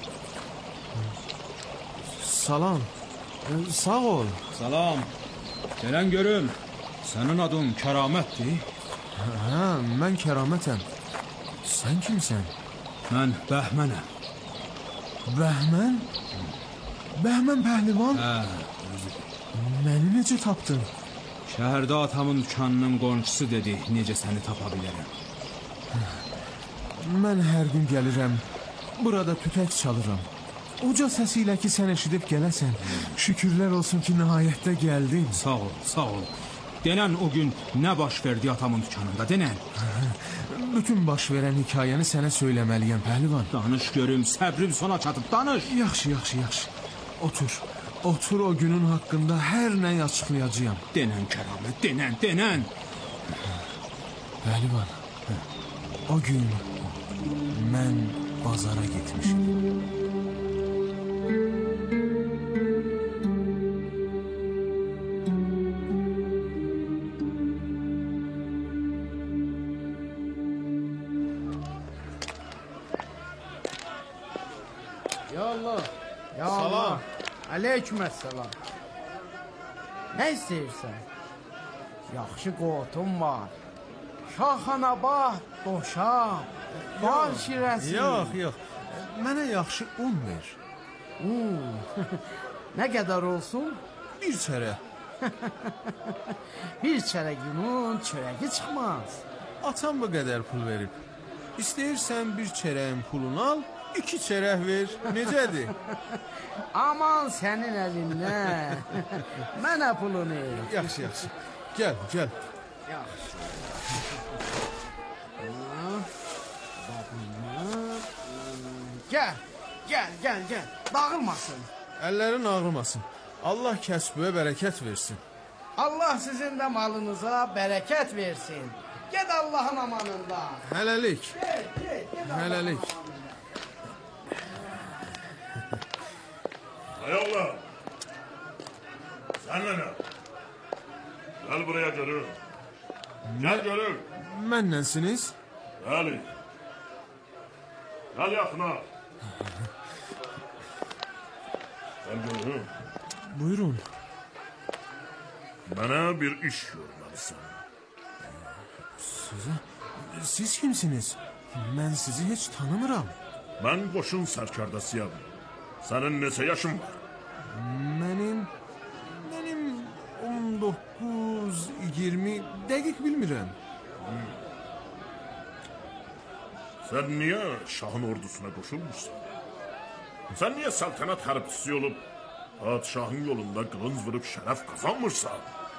Salam. E, sağ ol. Salam. Gelen görüm. Senin adın Keramet'ti. Ha, mən Kəramətəm. Sən kimsən? Mən Bəhmənəm. Bəhmən? Bəhmən pəhlivan? Hə. Məni necə tapdın? Şəhərdə atamın dükkanının qonşusu dedi, necə səni tapa bilərəm. Mən hər gün gəlirəm, burada tütək çalıram. Uca səsi ilə ki, sən eşidib gələsən. Şükürlər olsun ki, nəhayətdə gəldin. Sağ ol, sağ ol. Denən o gün nə baş verdi atamın dükkanında, denən. Bütün baş verən hikayəni sənə söyləməliyəm, pəhlivan. Danış görüm, səbrim sona çatıb, danış. Yaxşı, yaxşı, yaxşı. Otur, otur o günün haqqında hər nəyi açıqlayacağım. Denən Kəramət, denən, denən. Pəhlivan, o gün mən bazara getmişim. Ya Allah, ya Allah. Aleykümselam. Nə istəyirsən? Yaxşı qotum var. Şaxana bax, doşab, bal şirəsi. Yox, yox. Mənə yaxşı un ver. Un. Nə qədər olsun? Bir çərə. Bir çərək unun çörəyi çıxmaz. Atam bu qədər pul verib. İstəyirsən bir çərəyin pulunu al, iki çərək ver. Necədir? Aman sənin əlindən. Mənə pulunu. Yaxşı, yaxşı. Gəl, gəl. Yaxşı. Gəl, gəl, gəl, gəl. Dağılmasın. Əllərin ağrımasın. Allah kəsbə bərəkət versin. Allah sizin də malınıza bərəkət versin. Ged Allahın amanında. Hələlik. Ged, ged, ged Hələlik. Hay Allah. Sen ne? Gel buraya görür. Gel görür. Mənnensiniz? Bəli. Gel yaxına. Gel görür. Buyurun. Bana bir iş görmelisin. Sizə? Siz kimsiniz? Mən sizi heç tanımıram. Ben qoşun sərkərdəsiyəm. Sənin neçə yaşın var? Mənim... Mənim on doqquz, iyirmi... Dəqiq bilmirəm. Hmm. Sen niye şahın ordusuna qoşulmuşsan? Sen niye saltanat harbçisi olup padişahın yolunda qılınc vurub şərəf qazanmırsan?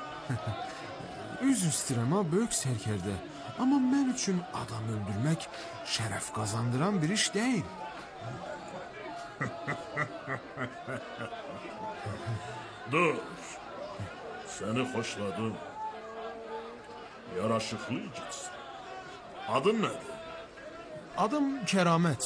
Üzr istəyirəm ha, böyük sərkərdə. Amma mən üçün adam öldürmək şərəf qazandıran bir iş deyil. Dur. Seni xoşladım. Yaraşıqlı gitsin. Adın nədir? Adım Kəramət.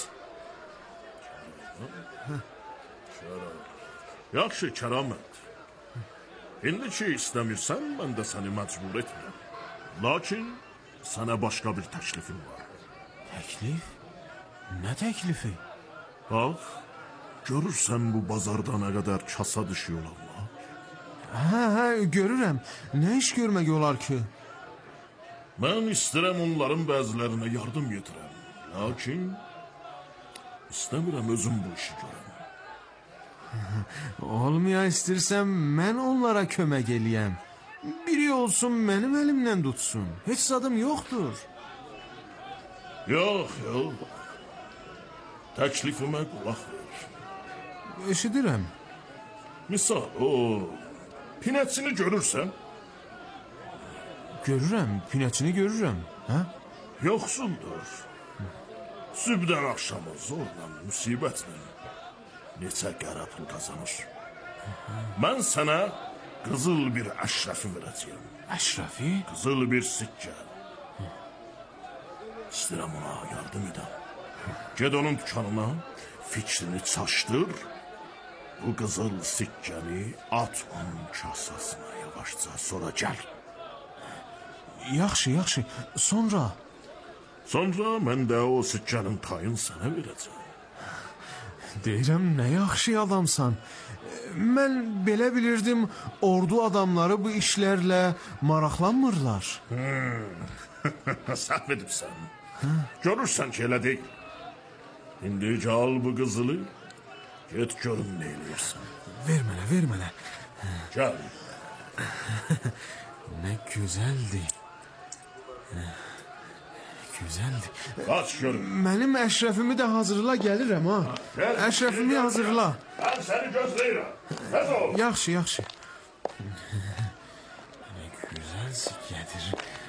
Kəramət. Yaxşı, Kəramət. İndi ki istəmirsən, mən də səni məcbur etmirəm. Lakin sənə başqa bir təklifim var. Təklif? Nə təklifi? Bax, görürsən bu bazarda nə qədər kasa düşüyor Allah. Hə, hə, görürəm. Nə iş görmək olar ki? Mən istəyirəm onların bəzilərinə yardım yetirəm. Lakin istəmirəm özüm bu işi görəm. Olmaya istərsəm mən onlara kömək eləyəm. Biri olsun mənim əlimdən tutsun. Heç zadım yoxdur. Yox, yox. Təklifimə qulaq ver. Eşidirəm. Misal, o pinəçini görürsən? Görürəm, pinəçini görürəm. Hə? Yoxsuldur. Sübdən axşama zorla, müsibətlə neçə qara pul qazanır. Mən sənə qızıl bir əşrəfi verəcəyim. Əşrəfi? Qızıl bir sikkə. İstəyirəm ona yardım edəm. Ged onun dükanına, fikrini çaşdır. Bu qızıl sikkəni at onun kasasına yavaşca, sonra gəl. Yaxşı, yaxşı. Sonra? Sonra mən də o sikkənin payını sənə verəcəm. Deyirəm, nə yaxşı adamsan. Mən belə bilirdim, ordu adamları bu işlərlə maraqlanmırlar. Hmm. Səhv edibsən. Görürsən ki, elə deyil. İndi al bu qızılı, get görün nə eləyirsən. Ver mənə, ver mənə. Gəl. Nə gözəldir. Gözəldir. Aç görün. Mənim əşrəfimi də hazırla, gəlirəm ha. Əşrəfimi hazırla. Mən səni gözləyirəm. Tez ol. Yaxşı, yaxşı. Nə gözəl sikkədir.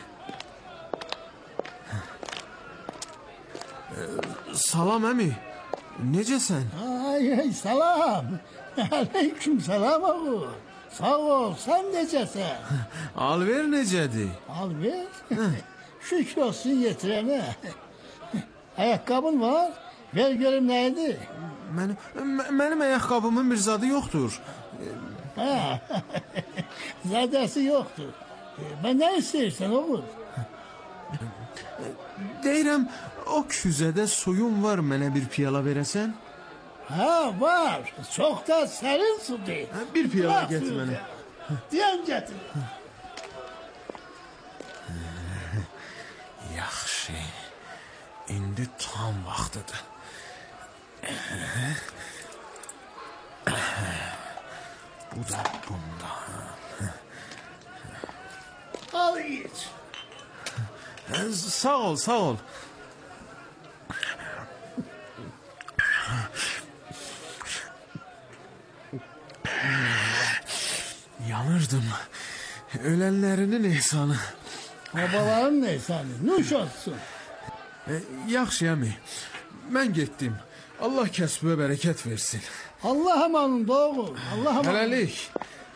Salam əmi. Necəsən? Ay, ay, salam. Aleyküm salam oğul. Sağ ol, sen necəsən? Alver necədir? Alver? Şükür olsun yetirene. Ayakkabın var. Ver görüm neydi? Mənim, mənim ayaqqabımın bir zadı yoxdur. Ha, zadəsi yoxdur. Ben ne istersen oğul? Deyirəm, o küzədə suyun var, mənə bir piyala verəsən? Ha, var. Çok da serin su değil. Bir piyala getir mənə. Diyen getir. İndi tam vaxtıdır. Bu da bunda. Al iç. Sağ ol, sağ ol. Yanırdım. Ölenlerinin ihsanı. Babaların ihsanı. Nuş olsun. E, yaxşı əmi. Mən getdim. Allah kəsbə bərəkət versin. Allah amanın doğru. Allah amanın. Hələlik.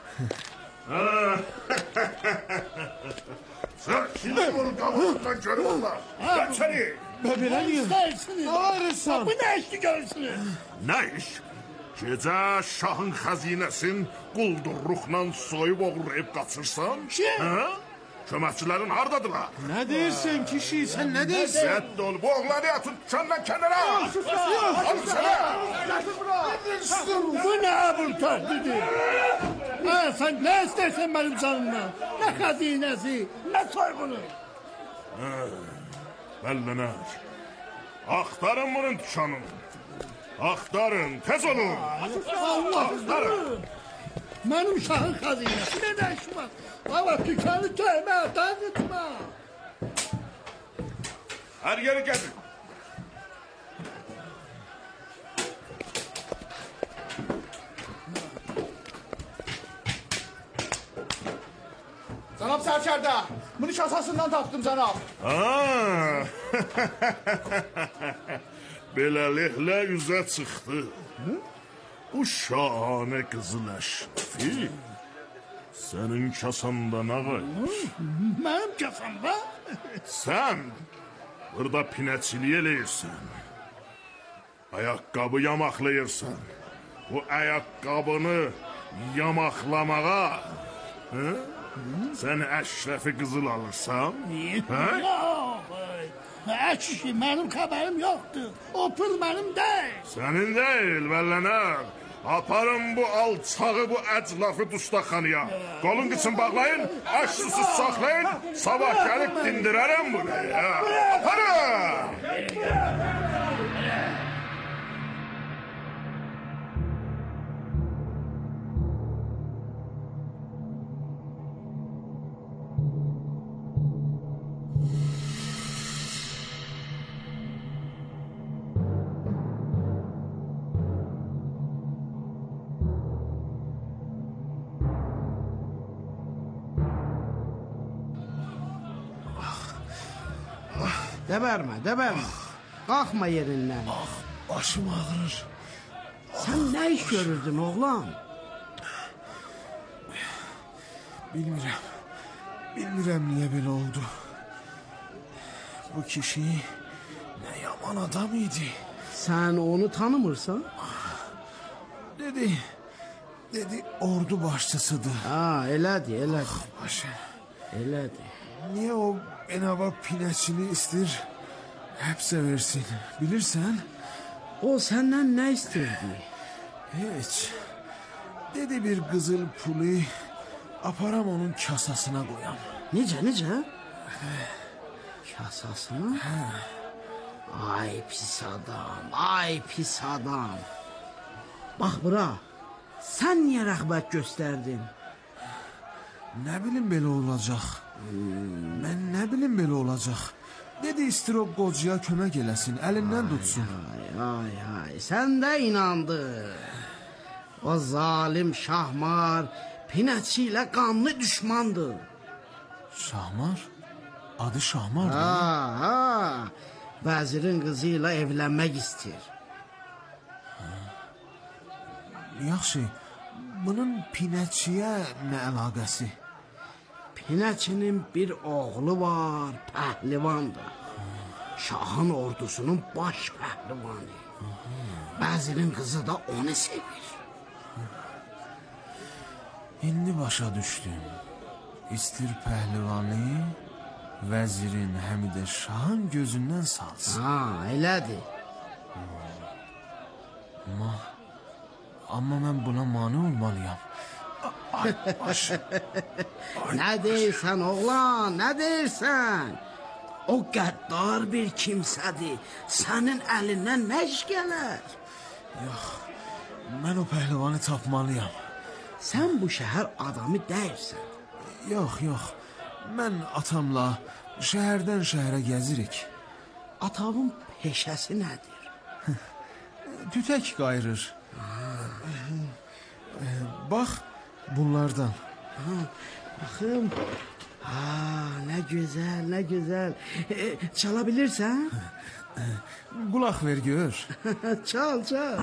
Sen şimdi bunu kavurdan görür onlar. Gel seni. Belə niyə? İstersiniz. Ağırırsan. Bu ne işli görürsünüz? Ne iş? Gecə şahın xəzinəsin quldurluqla soyub oğurlayıb qaçırsan? Şey. Hə? Köməkçilərin hardadılar? Nə deyirsən kişi? Sən nə deyirsən? Rədd ol, bu oğlanı atın kəndən kənara. Al sənə. Bu ne abur tahdidir? Ha, sen ne istersen benim canımdan? Ne hazinesi, ne soygunu? Bəllənər. Axtarın bunun dükkanını. Axtarın, tez olun. Allah Axtarın. Benim şahın hazinesi ne de işim var? Ama dükkanı tövbe, tanıtma. Her yeri gezin. Cenab Serçerde, bunu kasasından taptım cenab. Ha. Beləliklə üzə çıxdı. Bu şahane qızıl əşrafi sənin kasanda nə qayır? Benim kasamda? Sən burada pinəçilik eləyirsən. Ayaqqabı yamaqlayırsan. Bu ayaqqabını yamaqlamağa hı? Sən əşrəfi qızıl alırsan? Hə? Yok. Eşşi, benim haberim yoktu. O pul benim değil. Sənin deyil, Bəllənər. Aparın bu alçağı, bu əclafı dustaqxanaya. Qolun qıçın bağlayın, aş susuz saxlayın. Sabah gəlib dindirərəm bunu. Aparın! Deberme, deberme. Kalkma yerinden. Başım ağrır. Sen ne iş görürdün oğlan? Bilmirəm. Bilmirəm niyə belə oldu. Bu kişi nə yaman adam idi. Sen onu tanımırsan? Dedi, dedi ordu başçısıdır. Ha, elədi, elədi. Başa. Elədi. Niyə o enava pinəçini istir, həbsə versin, bilirsən? O senden ne isterdi? Heç. Dedi bir qızıl pulu aparam onun kasasına qoyam. Necə, necə? Kasasına? Hə. Ay pis adam, ay pis adam. Bax bura, sen niye rəğbət göstərdin? Nə bilim belə olacaq. Hmm. Mən nə bilim belə olacaq. Dedi istir o qocaya kömək eləsin, əlindən tutsun. Ay, ay, ay, sən də inandın. O zalim Şahmar pinəçi ilə qanlı düşmandır. Şahmar? Adı Şahmardır. Ha, ha. Vəzirin qızı ilə evlənmək istəyir. Yaxşı, bunun pinəçiyə nə əlaqəsi? Pinəçinin bir oğlu var, pəhlivandır. Şahın ordusunun baş pəhlivanı. Vəzirin qızı da onu sevir. İndi başa düşdüm. İstir pəhlivanı, vəzirin həm də şahın gözündən salsın. Ha, elədir. Amma, amma mən buna mane olmalıyam. Ay, baş. Nə deyirsən oğlan, nə deyirsən? O qəddar bir kimsədir. Sənin əlindən nə iş gələr? Yox, mən o pəhlivanı tapmalıyam. Sən bu şəhər adamı deyilsən. Yox, yox, mən atamla şəhərdən şəhərə gəzirik. Atamın peşəsi nədir? Tütək qayırır. Bax, bunlardan. Ha, baxım. Ha, nə gözəl, nə gözəl. E, çala bilirsən? Qulaq ver gör. Çal, çal.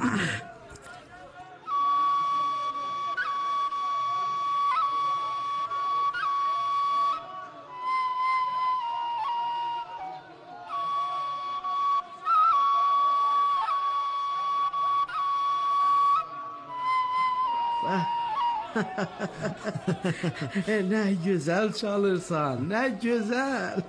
Nə gözəl çalırsan, nə gözəl.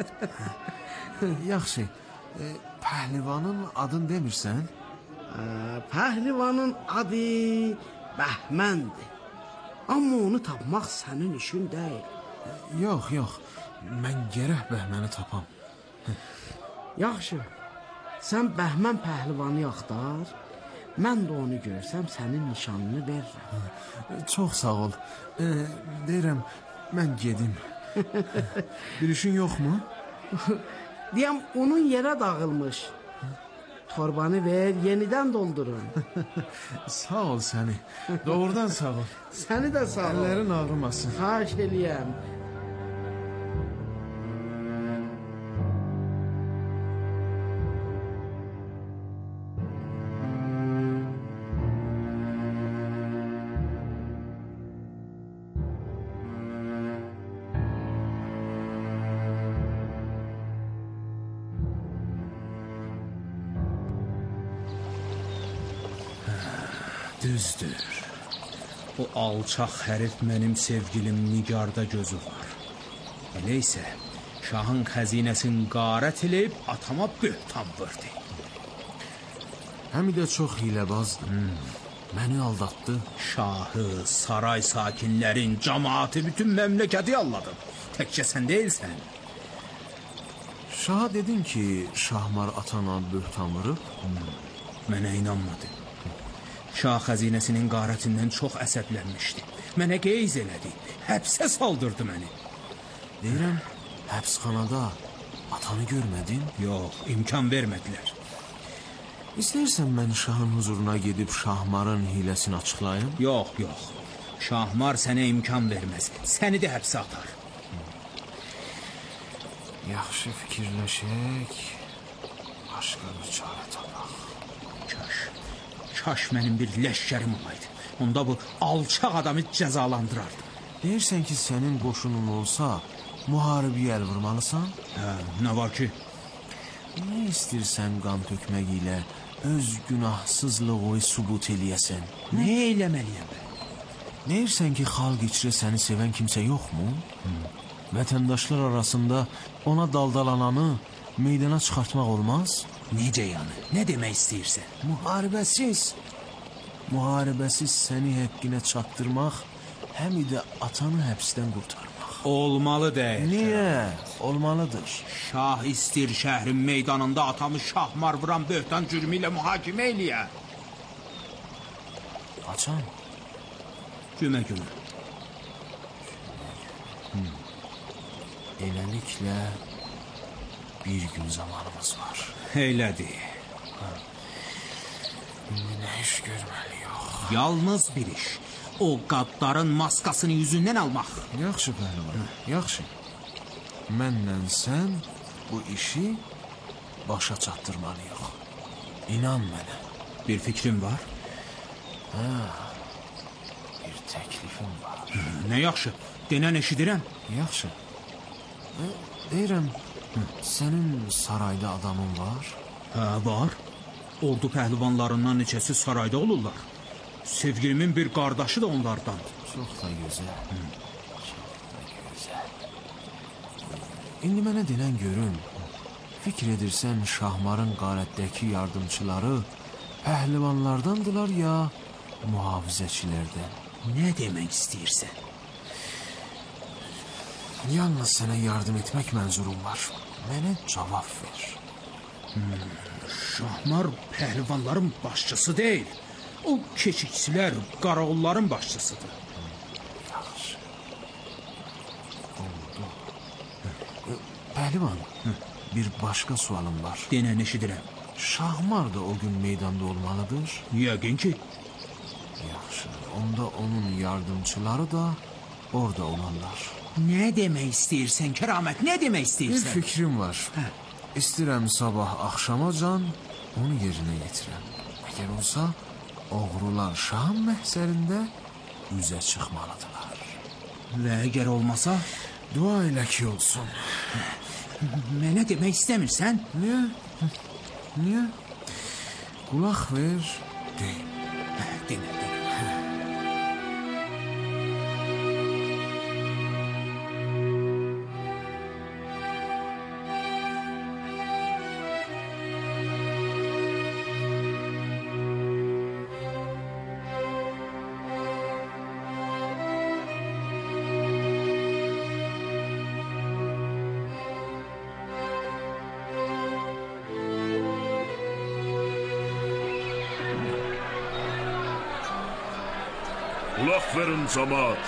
Yaxşı, e, pəhlivanın adını demirsən? E, pəhlivanın adı Bəhməndir. Amma onu tapmaq sənin işin deyil. Yox, yox, mən gərək Bəhməni tapam. Yaxşı, sən Bəhmən pəhlivanı axtar. Mən də onu görsəm sənin nişanını verirəm. Çox sağ ol. E, deyirəm, mən gedim. Bir işin yoxmu? Deyəm, onun yerə dağılmış. Torbanı ver, yenidən doldurun. Sağ ol səni. Doğrudan sağ ol. Səni də sağ ol. Əllərin ağrımasın. Xahiş eləyəm. Düzdür. O alçaq hərif mənim sevgilim Nigarda gözü var. Elə isə şahın xəzinəsini qarət eləyib atama böhtan vurdu. Həmi də çox hiləbazdır. Hmm. Məni aldatdı. Şahı, saray sakinlərin, cəmaatı, bütün məmləkəti alladın. Təkcə sən deyilsən. Şaha dedin ki, Şahmar atana böhtan vurub? Hmm. Mənə inanmadı. Şah xəzinəsinin qarətindən çox əsəblənmişdi. Mənə qeyz elədi. Həbsə saldırdı məni. Deyirəm, həbsxanada atanı görmədin? Yox, imkan vermədilər. İstəyirsən mən şahın huzuruna gedib Şahmarın hiləsini açıqlayım? Yox, yox. Şahmar sənə imkan verməz. Səni də həbsə atar. Yaxşı fikirləşək. Başqa bir çarə tapaq. Kaş. Kaş mənim bir leşkərim olaydı. Onda bu alçaq adamı cəzalandırardım. Deyirsən ki, sənin qoşunun olsa, müharibəyə əl vurmalısan? Hə, nə var ki? Nə istəyirsən qan tökmək ilə öz günahsızlığı sübut eləyəsən? Nə eləməliyəm mən? Deyirsən ki, xalq içrə səni sevən kimsə yoxmu? Hmm. Vətəndaşlar arasında ona daldalananı meydana çıxartmaq olmaz? Necə yəni? Nə demək istəyirsən? Müharibəsiz. Müharibəsiz səni həqqinə çatdırmaq, həm də atanı həbsdən qurtarmaq. Olmalı deyil. Niyə? Olmalıdır. Şah istir şəhrin meydanında atamı Şahmar vuran böhtan cürmü ilə mühakimə eləyə. Açan? Cümə günü. Hmm. Eləliklə bir gün zamanımız var. Elədir. İndi nə iş görməliyik? Yalnız bir iş. O qaddarın maskasını yüzündən almaq. Yaxşı pəhlivan, yaxşı. Mənlə sən bu işi başa çatdırmalıyıq. İnan mənə. Bir fikrim var. Hə, bir təklifim var. Nə yaxşı, denən eşidirəm. Yaxşı. Deyirəm, sənin sarayda adamın var? Hə, var. Ordu pəhlivanlarından neçəsi sarayda olurlar. Sevgilimin bir qardaşı da onlardan. Çox da gözəl. Hı. Çox da gözəl. İndi mənə denən görüm. Fikir edirsən Şahmarın qarətdəki yardımçıları pəhlivanlardandılar ya mühafizəçilərdən? Nə demək istəyirsən? Yalnız sənə yardım etmək mənzurum var. Mənə cavab ver. Hmm, Şahmar pəhlivanların başçısı deyil. O keşikçilər, qarağulların başçısıdır. Yaxşı. Oldu. Pəhlivan, bir başqa sualım var. Denən eşidirəm. Şahmar da o gün meydanda olmalıdır. Yəqin ki. Yaxşı. Onda onun yardımçıları da orada olanlar. Nə demək istəyirsən Kəramət? Nə demək istəyirsən? Bir fikrim var. Hə. İstəyirəm sabah axşamacan onu yerinə yetirəm. Əgər olsa, oğrular şahın məhzərində üzə çıxmalıdırlar. Və əgər olmasa, dua elə ki olsun. Mənə demək istəmirsən? Niyə? Niyə? Qulaq ver, deyim. Denə, denə. Kulaq verin cemaat.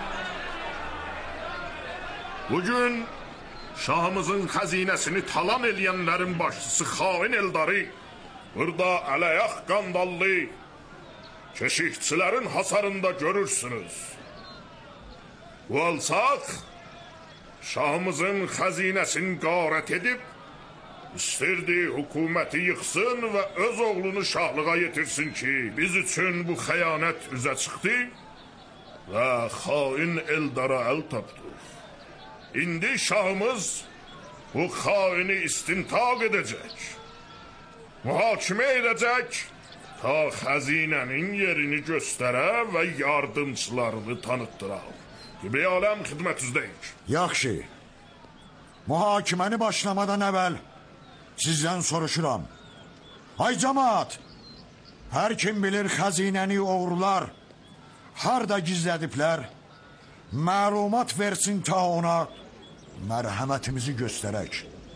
Bugün şahımızın xəzinəsini talan eləyənlərin başçısı xain Eldarı burada ələyaq qandallı keşikçilərin hasarında görürsünüz. Bu alçaq şahımızın xəzinəsini qarət edib İstirdi hökuməti yıxsın və öz oğlunu şahlığa yetirsin ki, biz üçün bu xəyanət üzə çıxdı və xain Eldara əl tapdıq. İndi şahımız bu xaini istintaq edəcək, mühakimə edəcək, ta xəzinənin yerini göstərə və yardımçılarını tanıtdıraq. Gibi aləm xidmətinizdəyik. Yaxşı, mühakiməni başlamadan əvvəl sizdən soruşuram. Ay cemaat, hər kim bilir xəzinəni oğrular harda gizlədiblər, məlumat versin ta ona mərhəmətimizi göstərək.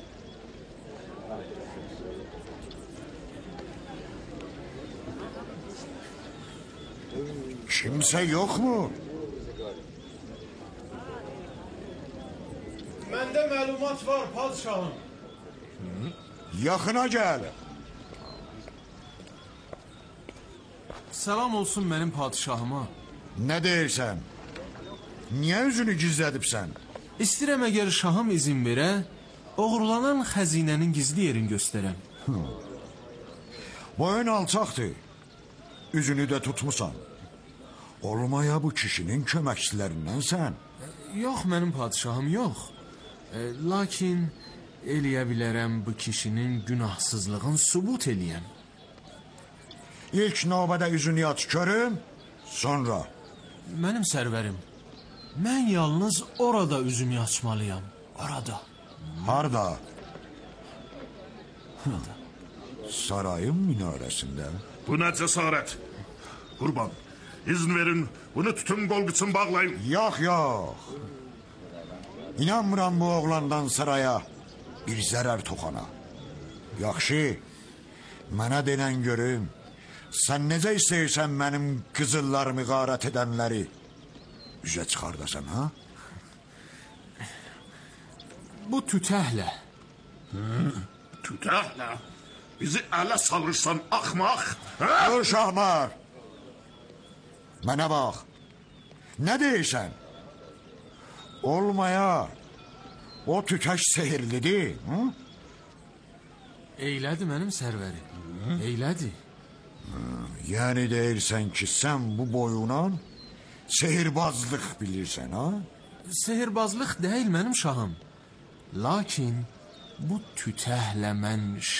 Kimsə yox mu? Məndə məlumat var, padişahım. Yaxına gəl. Salam olsun mənim padişahıma. Nə deyirsən? Niyə üzünü gizlədibsən? İstəyirəm əgər şahım izin verə, oğurlanan xəzinənin gizli yerini göstərəm. Boyun alçaqdır. Üzünü də tutmusan. Olmaya bu kişinin köməkçilərindənsən. Yox mənim padişahım, yox. E, lakin eləyə bilərəm bu kişinin günahsızlığını sübut eləyəm. İlk növbədə üzünü aç görüm, sonra. Mənim sərvərim, mən yalnız orada üzümü açmalıyam. Orada. Harda? Harada? Sarayın minarəsində. Bu nə cəsarət? Qurban, izin verin, bunu tutun qolqıçın bağlayın. Yox, yox. İnanmıram bu oğlandan saraya bir zərər toxana. Yaxşı, mənə denən görüm, sən necə istəyirsən mənim qızıllarımı qarət edənləri üzə çıxardasan, ha? Bu tütəhlə. Hı? Tütəhlə? Bizi ələ salırsan, axmaq. Dur Şahmar. Mənə bax. Nə deyirsən? Olmaya o tütək sehirlidir. Hı? Eylədi mənim sərvəri. Eylədi. Yəni deyirsən ki, sən bu boyuna sehirbazlıq bilirsən, ha? Sehirbazlıq deyil mənim şahım. Lakin bu tütəhlə mən